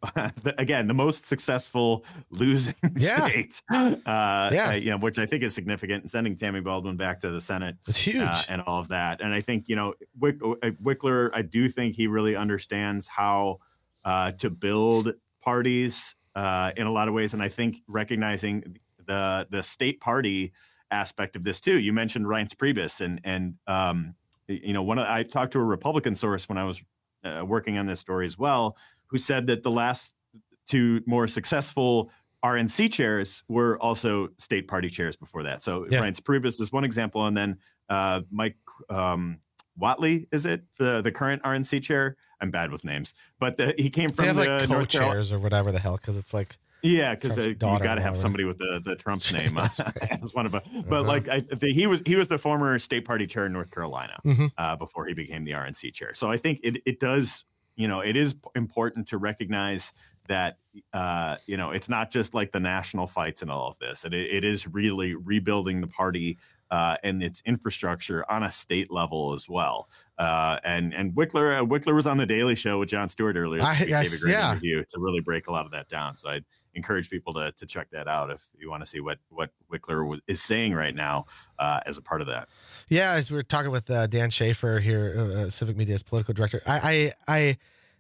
again, the most successful losing yeah. state, uh, yeah. uh, you know, which I think is significant, and sending Tammy Baldwin back to the Senate. It's huge. Uh, and all of that. And I think, you know, Wick, Wickler, I do think he really understands how uh, to build parties uh, in a lot of ways. And I think recognizing the the state party aspect of this too. You mentioned Reince Priebus, and and um, you know, one of, I talked to a Republican source when I was uh, working on this story as well, who said that the last two more successful R N C chairs were also state party chairs before that. So yeah. Reince Priebus is one example, and then uh, Mike um, Whatley, is it the the current R N C chair? I'm bad with names, but the, he came from they have the like North co-chairs Carolina or whatever the hell, because it's like. Yeah, because uh, you got to have somebody with the, the Trump's name as one of them. But uh-huh. like I, the, he was he was the former state party chair in North Carolina mm-hmm. uh, before he became the R N C chair. So I think it it does, you know, it is important to recognize that uh, you know, it's not just like the national fights and all of this. It, it is really rebuilding the party uh, and its infrastructure on a state level as well. Uh, and and Wickler uh, Wickler was on the Daily Show with Jon Stewart earlier. I, He yes, gave a great yeah. interview to really break a lot of that down. So I'd encourage people to to check that out if you want to see what what Wickler w- is saying right now uh, as a part of that. Yeah, as we were talking with uh, Dan Schaefer here, uh, Civic Media's political director, I, I, I,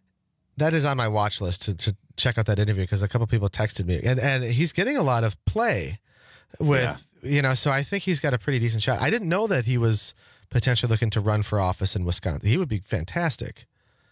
that is on my watch list to, to check out that interview because a couple people texted me, and and he's getting a lot of play with, yeah. you know, so I think he's got a pretty decent shot. I didn't know that he was potentially looking to run for office in Wisconsin. He would be fantastic.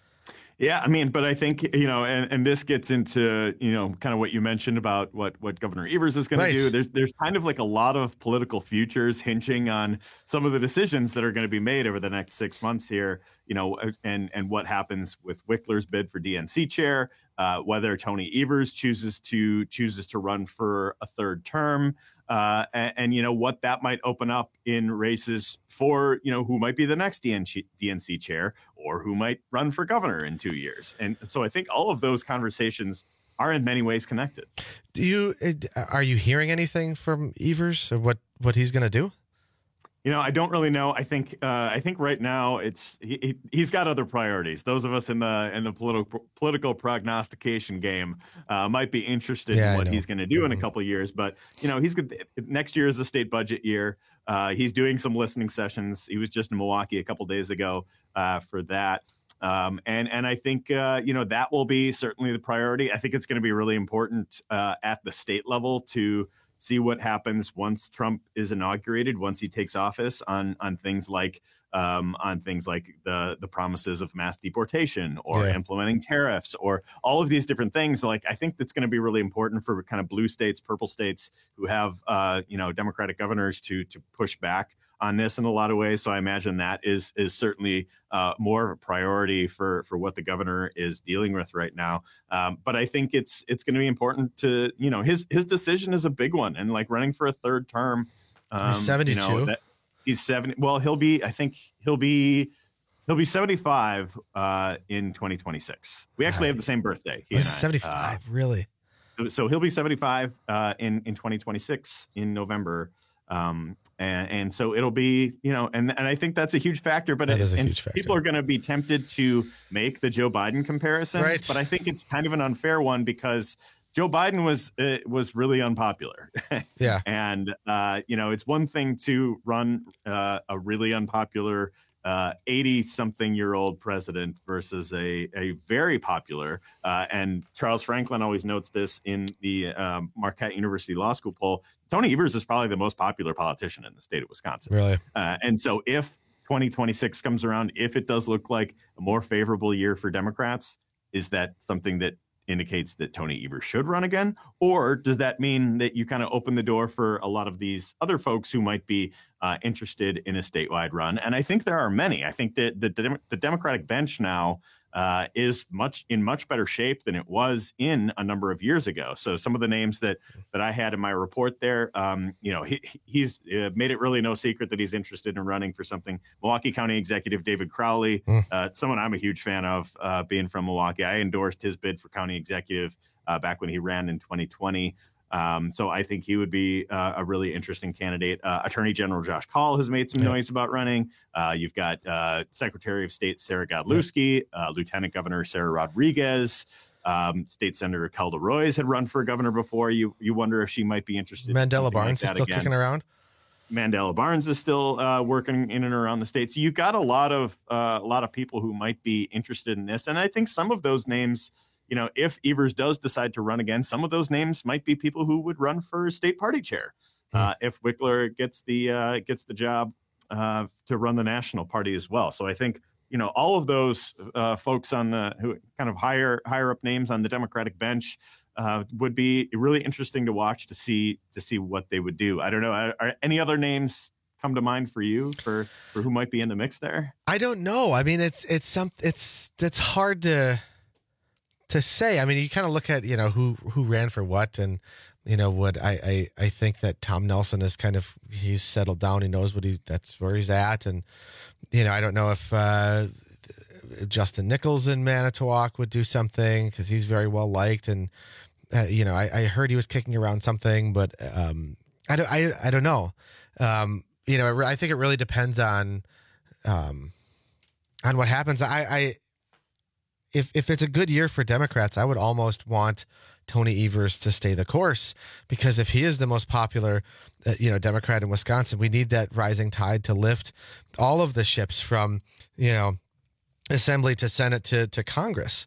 Yeah, I mean, but I think, you know, and, and this gets into, you know, kind of what you mentioned about what, what Governor Evers is going Right. to do. There's there's kind of like a lot of political futures hinging on some of the decisions that are going to be made over the next six months here, you know, and, and what happens with Wickler's bid for D N C chair, uh, whether Tony Evers chooses to chooses to run for a third term. Uh, and, and, you know, what that might open up in races for, you know, who might be the next D N C, D N C chair or who might run for governor in two years. And so I think all of those conversations are in many ways connected. Do you, are you hearing anything from Evers of what, what he's going to do? You know, I don't really know. I think uh, I think right now it's he, he, he's got other priorities. Those of us in the in the political political prognostication game uh, might be interested Yeah, in I what know. he's going to do in a couple of years. But you know, he's good. Next year is the state budget year. Uh, he's doing some listening sessions. He was just in Milwaukee a couple days ago uh, for that. Um, and and I think uh, you know that will be certainly the priority. I think it's going to be really important uh, at the state level to see what happens once Trump is inaugurated, once he takes office, on on things like um, on things like the the promises of mass deportation or Yeah. implementing tariffs or all of these different things. Like I think that's going to be really important for kind of blue states, purple states who have uh, you know Democratic governors to to push back on this in a lot of ways. So I imagine that is is certainly uh, more of a priority for for what the governor is dealing with right now. Um, but I think it's it's going to be important to, you know, his his decision is a big one, and like running for a third term. Um, He's seventy-two. You know, that, he's seventy. Well, he'll be. I think he'll be. He'll be seventy-five uh, in twenty twenty-six. We actually have the same birthday. He He's and I. seventy-five, really? Uh, so he'll be seventy-five uh, in in twenty twenty-six in November. Um, and, and so it'll be, you know, and, and I think that's a huge factor, but That it, is a and huge factor. people are going to be tempted to make the Joe Biden comparisons, Right. but I think it's kind of an unfair one because Joe Biden was, uh, was really unpopular. Yeah. And, uh, you know, it's one thing to run uh, a really unpopular uh, eighty something year old president versus a, a very popular. Uh, and Charles Franklin always notes this in the um, Marquette University Law School poll. Tony Evers is probably the most popular politician in the state of Wisconsin. Really? Uh, and so if twenty twenty-six comes around, if it does look like a more favorable year for Democrats, is that something that indicates that Tony Evers should run again? Or does that mean that you kind of open the door for a lot of these other folks who might be uh, interested in a statewide run? And I think there are many. I think that the, the, the Democratic bench now uh, is much in much better shape than it was in a number of years ago. So some of the names that that I had in my report there, um, you know, he, he's uh, made it really no secret that he's interested in running for something. Milwaukee County Executive David Crowley, Mm. uh, someone I'm a huge fan of, uh, being from Milwaukee. I endorsed his bid for county executive uh, back when he ran in twenty twenty. Um, so I think he would be uh, a really interesting candidate. Uh, Attorney General Josh Kaul has made some Yeah. noise about running. Uh, you've got uh, Secretary of State Sarah Godlewski, uh, Lieutenant Governor Sarah Rodriguez, um, State Senator Kelda Roys had run for governor before. You you wonder if she might be interested. in Mandela something Barnes like is that still again. kicking around. Mandela Barnes is still uh, working in and around the state. So you got a lot of uh, a lot of people who might be interested in this, and I think some of those names, you know, if Evers does decide to run again, some of those names might be people who would run for state party chair uh, if Wickler gets the uh, gets the job uh, to run the national party as well. So I think, you know, all of those uh, folks on the who kind of higher higher up names on the Democratic bench uh, would be really interesting to watch to see to see what they would do. I don't know. Are, are any other names come to mind for you for for who might be in the mix there? I don't know. I mean, it's it's some it's it's hard to to say. I mean, you kind of look at, you know, who who ran for what, and you know what I, I I think that Tom Nelson is kind of he's settled down. He knows what he that's where he's at, and you know I don't know if uh, Justin Nichols in Manitowoc would do something because he's very well liked. And, uh, you know, I, I heard he was kicking around something, but um, I, don't, I, I don't know. Um, you know, I think it really depends on um, on what happens. I, I if if it's a good year for Democrats, I would almost want Tony Evers to stay the course, because if he is the most popular, uh, you know, Democrat in Wisconsin, we need that rising tide to lift all of the ships from, you know, Assembly to Senate to, to Congress.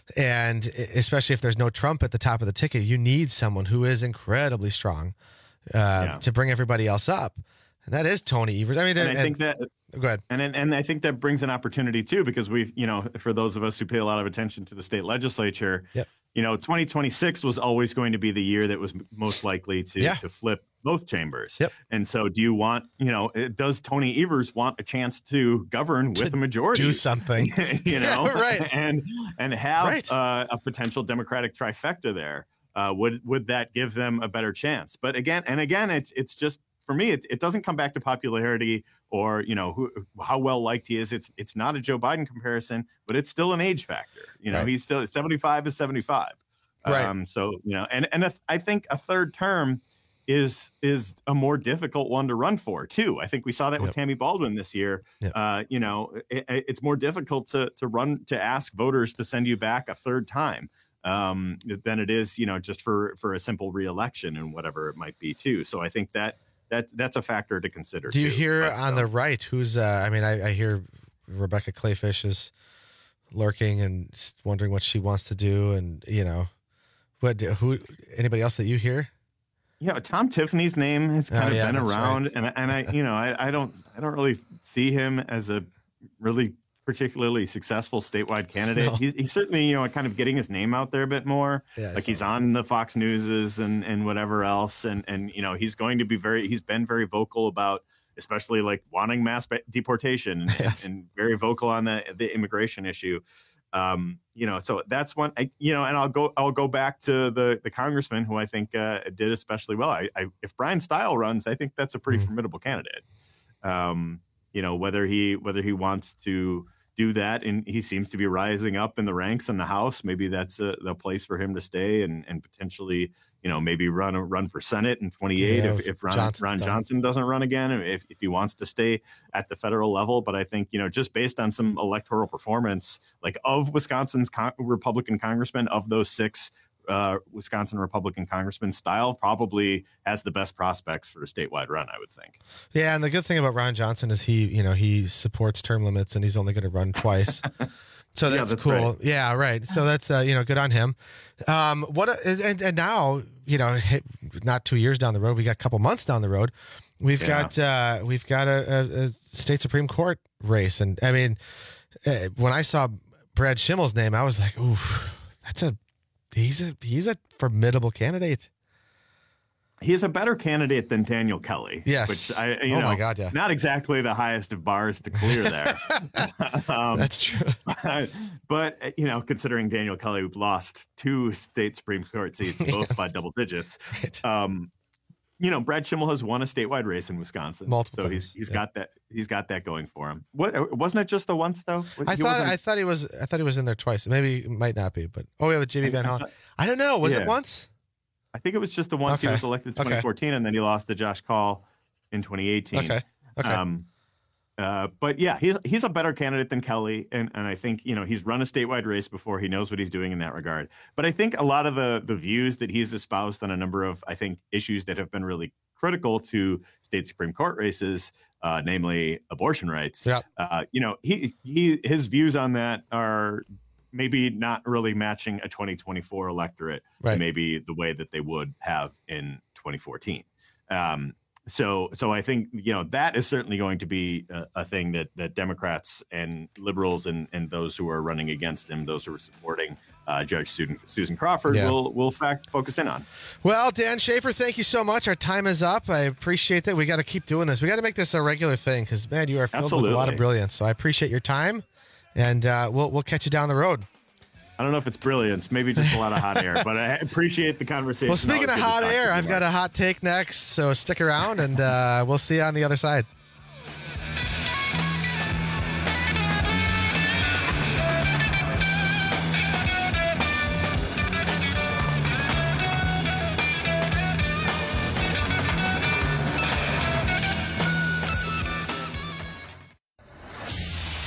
And especially if there's no Trump at the top of the ticket, you need someone who is incredibly strong uh, Yeah. to bring everybody else up. And that is Tony Evers. I mean, and and, I think that go ahead. And, and and I think that brings an opportunity too, because we've, you know, for those of us who pay a lot of attention to the state legislature, yep. you know, twenty twenty-six was always going to be the year that was most likely to, Yeah. to flip both chambers. Yep. And so do you want, you know, does Tony Evers want a chance to govern with To a majority? do something. you know, Yeah, right. and and have Right. uh, a potential Democratic trifecta there. Uh, would would that give them a better chance? But again, and again, it's it's just, for me, it, it doesn't come back to popularity or, you know, who, how well liked he is. It's it's not a Joe Biden comparison, but it's still an age factor. You know, Right. he's still seventy-five is seventy-five. Right. Um, so, you know, and and a, I think a third term is is a more difficult one to run for too. I think we saw that with Yep. Tammy Baldwin this year. Yep. Uh, you know, it, it's more difficult to to run to ask voters to send you back a third time um, than it is, you know, just for for a simple reelection and whatever it might be too. So I think that that that's a factor to consider. Do you too. hear But, on um, the right who's, uh, I mean, I, I hear Rebecca Clayfish is lurking and s- wondering what she wants to do. And, you know, what, who, anybody else that you hear? Yeah, Tom Tiffany's name has kind Oh, of yeah, been that's around, right. and and I, you know, I, I don't I don't really see him as a really particularly successful statewide candidate. No. He's, he's certainly, you know, kind of getting his name out there a bit more. Yeah, I like saw he's on the Fox Newses and and whatever else, and and you know, he's going to be very he's been very vocal about, especially like wanting mass ba- deportation and, Yes. and very vocal on the the immigration issue. Um, you know, so that's one, I, you know, and I'll go, I'll go back to the, the congressman who I think, uh, did especially well. I, I if Brian Stile runs, I think that's a pretty Mhm. formidable candidate. Um, you know, whether he, whether he wants to do that, and he seems to be rising up in the ranks in the House, maybe that's a, the place for him to stay and, and potentially, you know, maybe run a run for Senate in twenty-eight Yeah, if, if Ron, Johnson's Ron done. Johnson doesn't run again, if, if he wants to stay at the federal level. But I think, you know, just based on some electoral performance, like of Wisconsin's con- Republican congressmen, of those six uh, Wisconsin Republican congressmen, Stile probably has the best prospects for a statewide run, I would think. Yeah, and the good thing about Ron Johnson is he, you know, he supports term limits and he's only going to run twice. So Yeah, that's, that's cool. right. Yeah, right. So that's uh, you know, good on him. Um, what a, and, and now, you know, hit, not two years down the road, we got a couple months down the road. We've Yeah. got uh, we've got a, a, a state Supreme Court race, and I mean, uh, when I saw Brad Schimmel's name, I was like, ooh, that's a he's a he's a formidable candidate. He is a better candidate than Daniel Kelly. Yes. Which I, you Oh know, my God, yeah. not exactly the highest of bars to clear there. um, That's true. But, you know, considering Daniel Kelly lost two state Supreme Court seats, both by Yes. double digits, Right. um, you know, Brad Schimmel has won a statewide race in Wisconsin. Multiple so times, he's he's yeah. got that he's got that going for him. What wasn't it just the once though? I He thought wasn't- I thought he was I thought he was in there twice. Maybe it might not be, but oh yeah, with J B Van I Hall. thought- I don't know. Was Yeah. it once? I think it was just the once he Okay. was elected in Okay. twenty fourteen, and then he lost to Josh Call in twenty eighteen. Okay. Okay. Um, uh, but yeah, he's he's a better candidate than Kelly, and, and I think, you know, he's run a statewide race before. He knows what he's doing in that regard. But I think a lot of the the views that he's espoused on a number of, I think, issues that have been really critical to state Supreme Court races, uh, namely abortion rights. Yeah. Uh, you know, he he his views on that are maybe not really matching a twenty twenty-four electorate, Right. maybe the way that they would have in twenty fourteen. Um, so, so I think, you know, that is certainly going to be a, a thing that that Democrats and liberals and and those who are running against him, those who are supporting uh, Judge Susan, Susan Crawford, Yeah. will will fact focus in on. Well, Dan Schaefer, thank you so much. Our time is up. I appreciate that. We got to keep doing this. We got to make this a regular thing because, man, you are filled with a lot Absolutely. of brilliance. So I appreciate your time, and uh, we'll we'll catch you down the road. I don't know if it's brilliance, maybe just a lot of hot air, but I appreciate the conversation. Well, speaking of Always good to hot talk to air, you, I've got Mark. a hot take next. So stick around, and uh, we'll see you on the other side.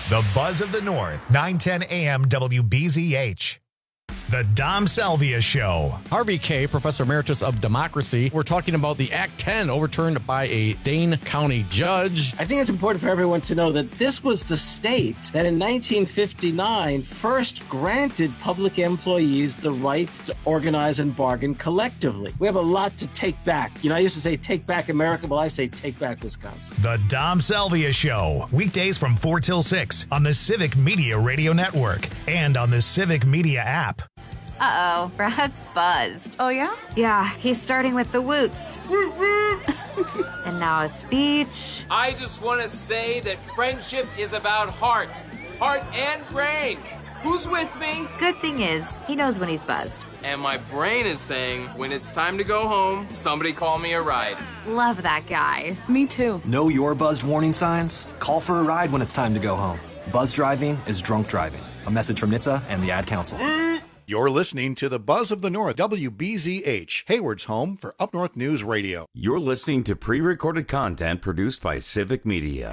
The Buzz of the North, nine ten A M W B Z H. The Dom Salvia Show. Harvey Kaye, Professor Emeritus of Democracy. We're talking about the Act ten overturned by a Dane County judge. I think it's important for everyone to know that this was the state that in nineteen fifty-nine first granted public employees the right to organize and bargain collectively. We have a lot to take back. You know, I used to say take back America. Well, I say take back Wisconsin. The Dom Salvia Show. Weekdays from four till six on the Civic Media Radio Network and on the Civic Media app. Uh-oh, Brad's buzzed. Oh, yeah? Yeah, he's starting with the woots. And now a speech. I just want to say that friendship is about heart. Heart and brain. Who's with me? Good thing is, he knows when he's buzzed. And my brain is saying, when it's time to go home, somebody call me a ride. Love that guy. Me too. Know your buzzed warning signs? Call for a ride when it's time to go home. Buzz driving is drunk driving. A message from N H T S A and the Ad Council. You're listening to the Buzz of the North, W B Z H, Hayward's home for Up North News Radio. You're listening to pre-recorded content produced by Civic Media.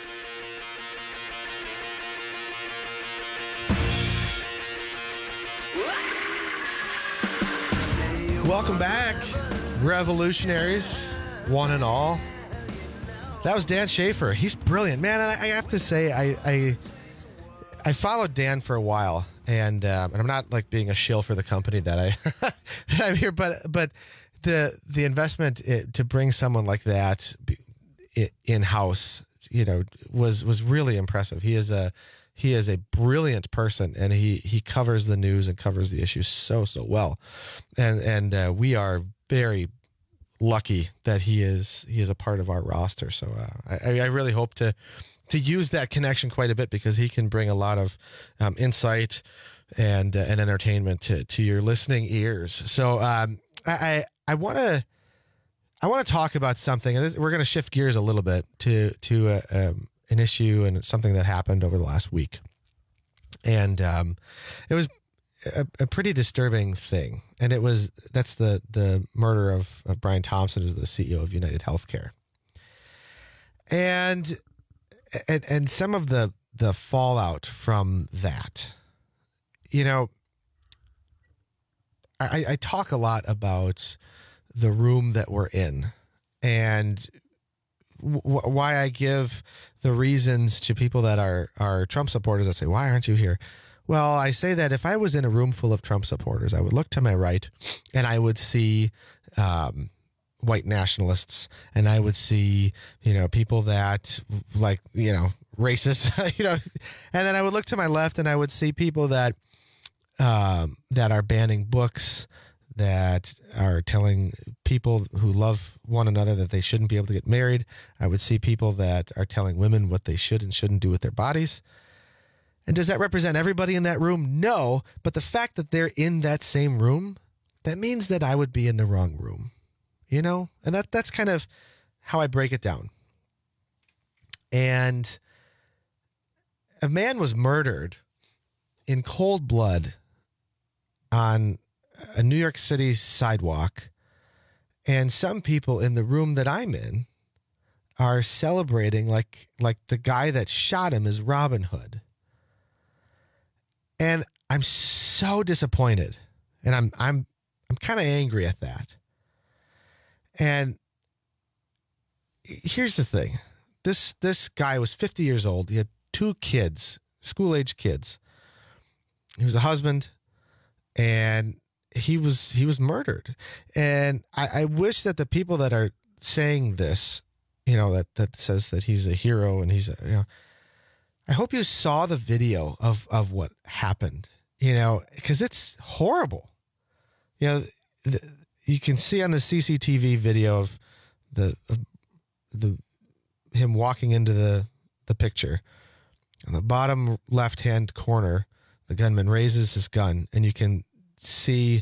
Welcome back, revolutionaries, one and all. That was Dan Schaefer. He's brilliant, man. And I, I have to say, I, I I followed Dan for a while, and um, and I'm not like being a shill for the company that I that I'm here, but but the the investment it, to bring someone like that in house, you know, was was really impressive. He is a he is a brilliant person, and he he covers the news and covers the issues so so well, and and uh, we are very lucky that he is he is a part of our roster. So uh, I, I really hope to. to use that connection quite a bit, because he can bring a lot of um, insight and uh, and entertainment to, to your listening ears. So um, I I want to I want to talk about something, and we're going to shift gears a little bit to to uh, um, an issue and something that happened over the last week, and um, it was a, a pretty disturbing thing, and it was that's the the murder of, of Brian Thompson, who's the C E O of United Healthcare, and. And, and some of the, the fallout from that, you know, I, I talk a lot about the room that we're in, and w- why I give the reasons to people that are, are Trump supporters that say, why aren't you here? Well, I say that if I was in a room full of Trump supporters, I would look to my right and I would see, um, white nationalists, and I would see, you know, people that like, you know, racist, you know, and then I would look to my left and I would see people that, um, that are banning books, that are telling people who love one another that they shouldn't be able to get married. I would see people that are telling women what they should and shouldn't do with their bodies. And does that represent everybody in that room? No, but the fact that they're in that same room, that means that I would be in the wrong room. You know, and that that's kind of how I break it down. And a man was murdered in cold blood on a New York City sidewalk. And some people in the room that I'm in are celebrating like like the guy that shot him is Robin Hood. And I'm so disappointed. And I'm I'm I'm kind of angry at that. And here's the thing. This this guy was fifty years old. He had two kids, school-age kids. He was a husband, and he was he was murdered. And I, I wish that the people that are saying this, you know, that, that says that he's a hero and he's a, you know, I hope you saw the video of, of what happened, you know, because it's horrible. You know, the, you can see on the C C T V video of the of the him walking into the, the picture. On the bottom left-hand corner, the gunman raises his gun, and you can see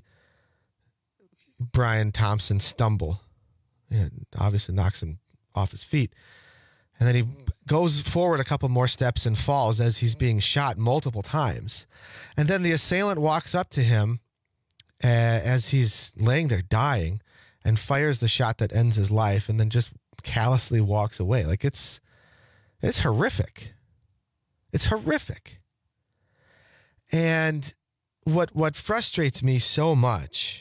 Brian Thompson stumble. It obviously knocks him off his feet. And then he goes forward a couple more steps and falls as he's being shot multiple times. And then the assailant walks up to him uh, as he's laying there dying and fires the shot that ends his life, and then just callously walks away. Like, it's it's horrific. It's horrific. And what what frustrates me so much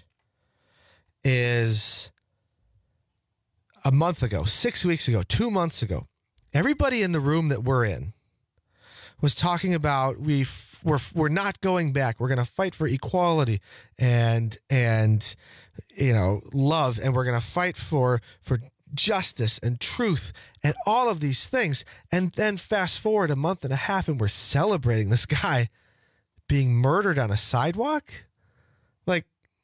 is a month ago, six weeks ago, two months ago, everybody in the room that we're in was talking about we f- we're we're not going back. We're going to fight for equality and and you know love, and we're going to fight for for justice and truth and all of these things. And then fast forward a month and a half, and we're celebrating this guy being murdered on a sidewalk. Like,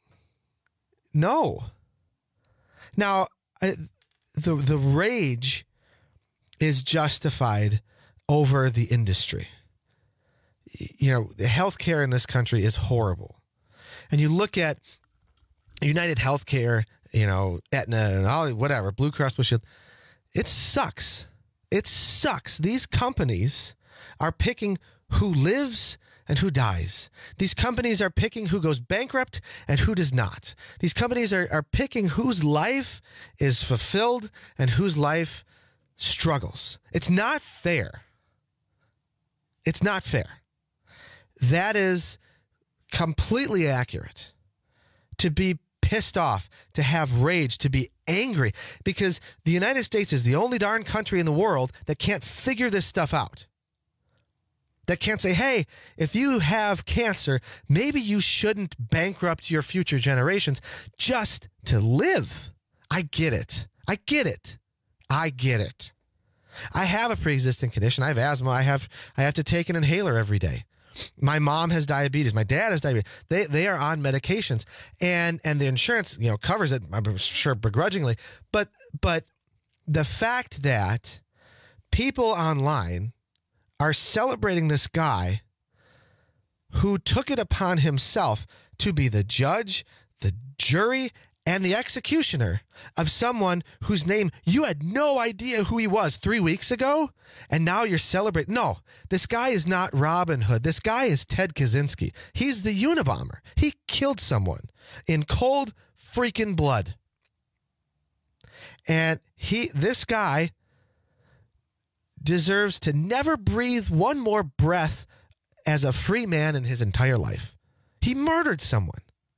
no. Now, I, the the rage is justified over the industry. You know, the healthcare in this country is horrible. And you look at United Healthcare, you know, Aetna and all, whatever, Blue Cross Blue Shield, it sucks. It sucks. These companies are picking who lives and who dies. These companies are picking who goes bankrupt and who does not. These companies are, are picking whose life is fulfilled and whose life struggles. It's not fair. It's not fair. That is completely accurate. To be pissed off, to have rage, to be angry, because the United States is the only darn country in the world that can't figure this stuff out. That can't say, hey, if you have cancer, maybe you shouldn't bankrupt your future generations just to live. I get it. I get it. I get it. I have a pre-existing condition. I have asthma. I have I have to take an inhaler every day. My mom has diabetes. My dad has diabetes. They they are on medications, and and the insurance, you know, covers it, I'm sure begrudgingly. But but the fact that people online are celebrating this guy who took it upon himself to be the judge, the jury, and the executioner of someone whose name you had no idea who he was three weeks ago, and now you're celebrating. No, this guy is not Robin Hood. This guy is Ted Kaczynski. He's the Unabomber. He killed someone in cold freaking blood. And he, this guy deserves to never breathe one more breath as a free man in his entire life. He murdered someone.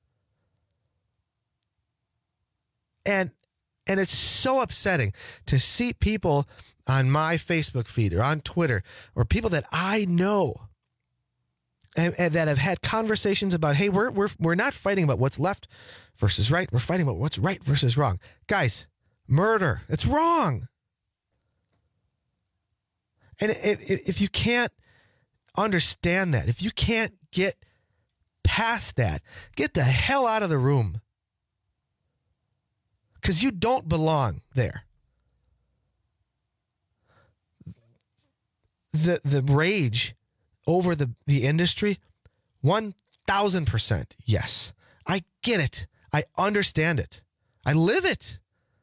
And and it's so upsetting to see people on my Facebook feed or on Twitter or people that I know and, and that have had conversations about, hey, we're we're we're not fighting about what's left versus right. We're fighting about what's right versus wrong. Guys, murder, it's wrong. And if, if you can't understand that, if you can't get past that, get the hell out of the room. Because you don't belong there. The the rage over the, the industry, one thousand percent, yes. I get it. I understand it. I live it.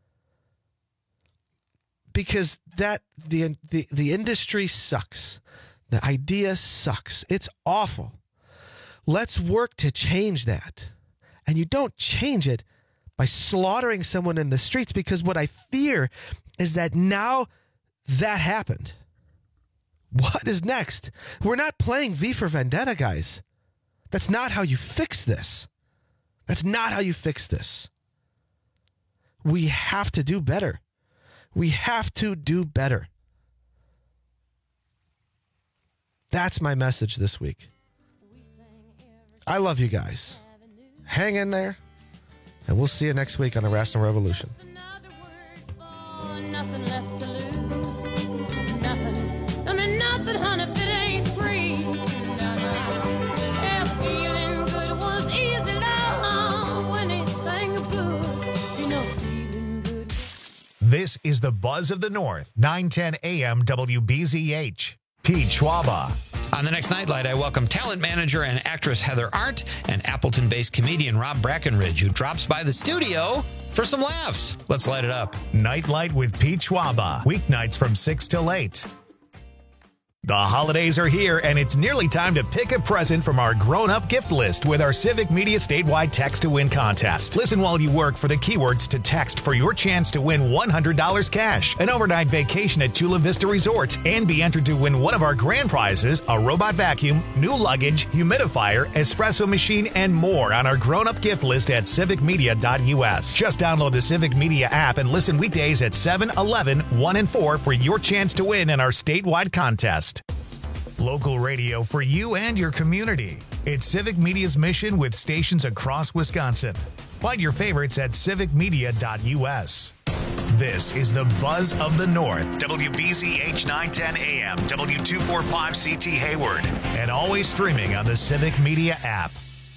Because that the, the, the industry sucks. The idea sucks. It's awful. Let's work to change that. And you don't change it by slaughtering someone in the streets, because what I fear is that now that happened. What is next? We're not playing V for Vendetta, guys. That's not how you fix this. That's not how you fix this. We have to do better. We have to do better. That's my message this week. I love you guys. Hang in there. And we'll see you next week on the Rational Revolution. Nothing left to lose. Nothing. I mean, nothing, honey, if it ain't free. Yeah, feeling good was easy, love, when he sang the blues. You know, feeling good. This is the Buzz of the North, nine ten A M W B Z H. Pete Schwaba. On the next Nightlight, I welcome talent manager and actress Heather Arndt and Appleton-based comedian Rob Brackenridge, who drops by the studio for some laughs. Let's light it up. Nightlight with Pete Schwaba. Weeknights from six till eight. The holidays are here, and it's nearly time to pick a present from our grown-up gift list with our Civic Media statewide Text to Win contest. Listen while you work for the keywords to text for your chance to win one hundred dollars cash, an overnight vacation at Chula Vista Resort, and be entered to win one of our grand prizes, a robot vacuum, new luggage, humidifier, espresso machine, and more on our grown-up gift list at civic media dot u s. Just download the Civic Media app and listen weekdays at seven, eleven, one, and four for your chance to win in our statewide contest. Local radio for you and your community. It's Civic Media's mission with stations across Wisconsin. Find your favorites at civic media dot u s. This is the Buzz of the North. W B Z H nine ten A M, W two forty-five C T Hayward, and always streaming on the Civic Media app.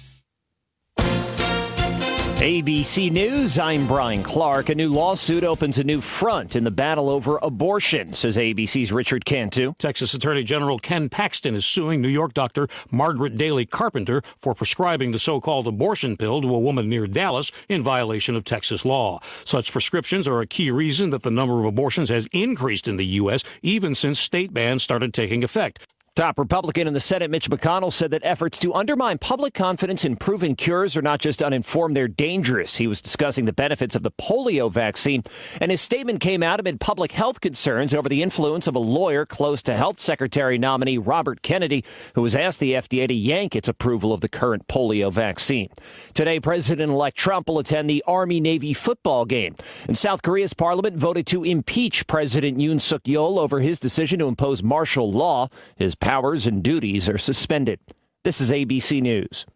A B C News, I'm Brian Clark. A new lawsuit opens a new front in the battle over abortion, says A B C's Richard Cantu. Texas Attorney General Ken Paxton is suing New York doctor Margaret Daly Carpenter for prescribing the so-called abortion pill to a woman near Dallas in violation of Texas law. Such prescriptions are a key reason that the number of abortions has increased in the U S even since state bans started taking effect. Top Republican in the Senate, Mitch McConnell, said that efforts to undermine public confidence in proven cures are not just uninformed, they're dangerous. He was discussing the benefits of the polio vaccine, and his statement came out amid public health concerns over the influence of a lawyer close to Health Secretary nominee Robert Kennedy, who has asked the F D A to yank its approval of the current polio vaccine. Today, President-elect Trump will attend the Army-Navy football game. And South Korea's parliament voted to impeach President Yoon Suk-yeol over his decision to impose martial law. His powers and duties are suspended. This is A B C News.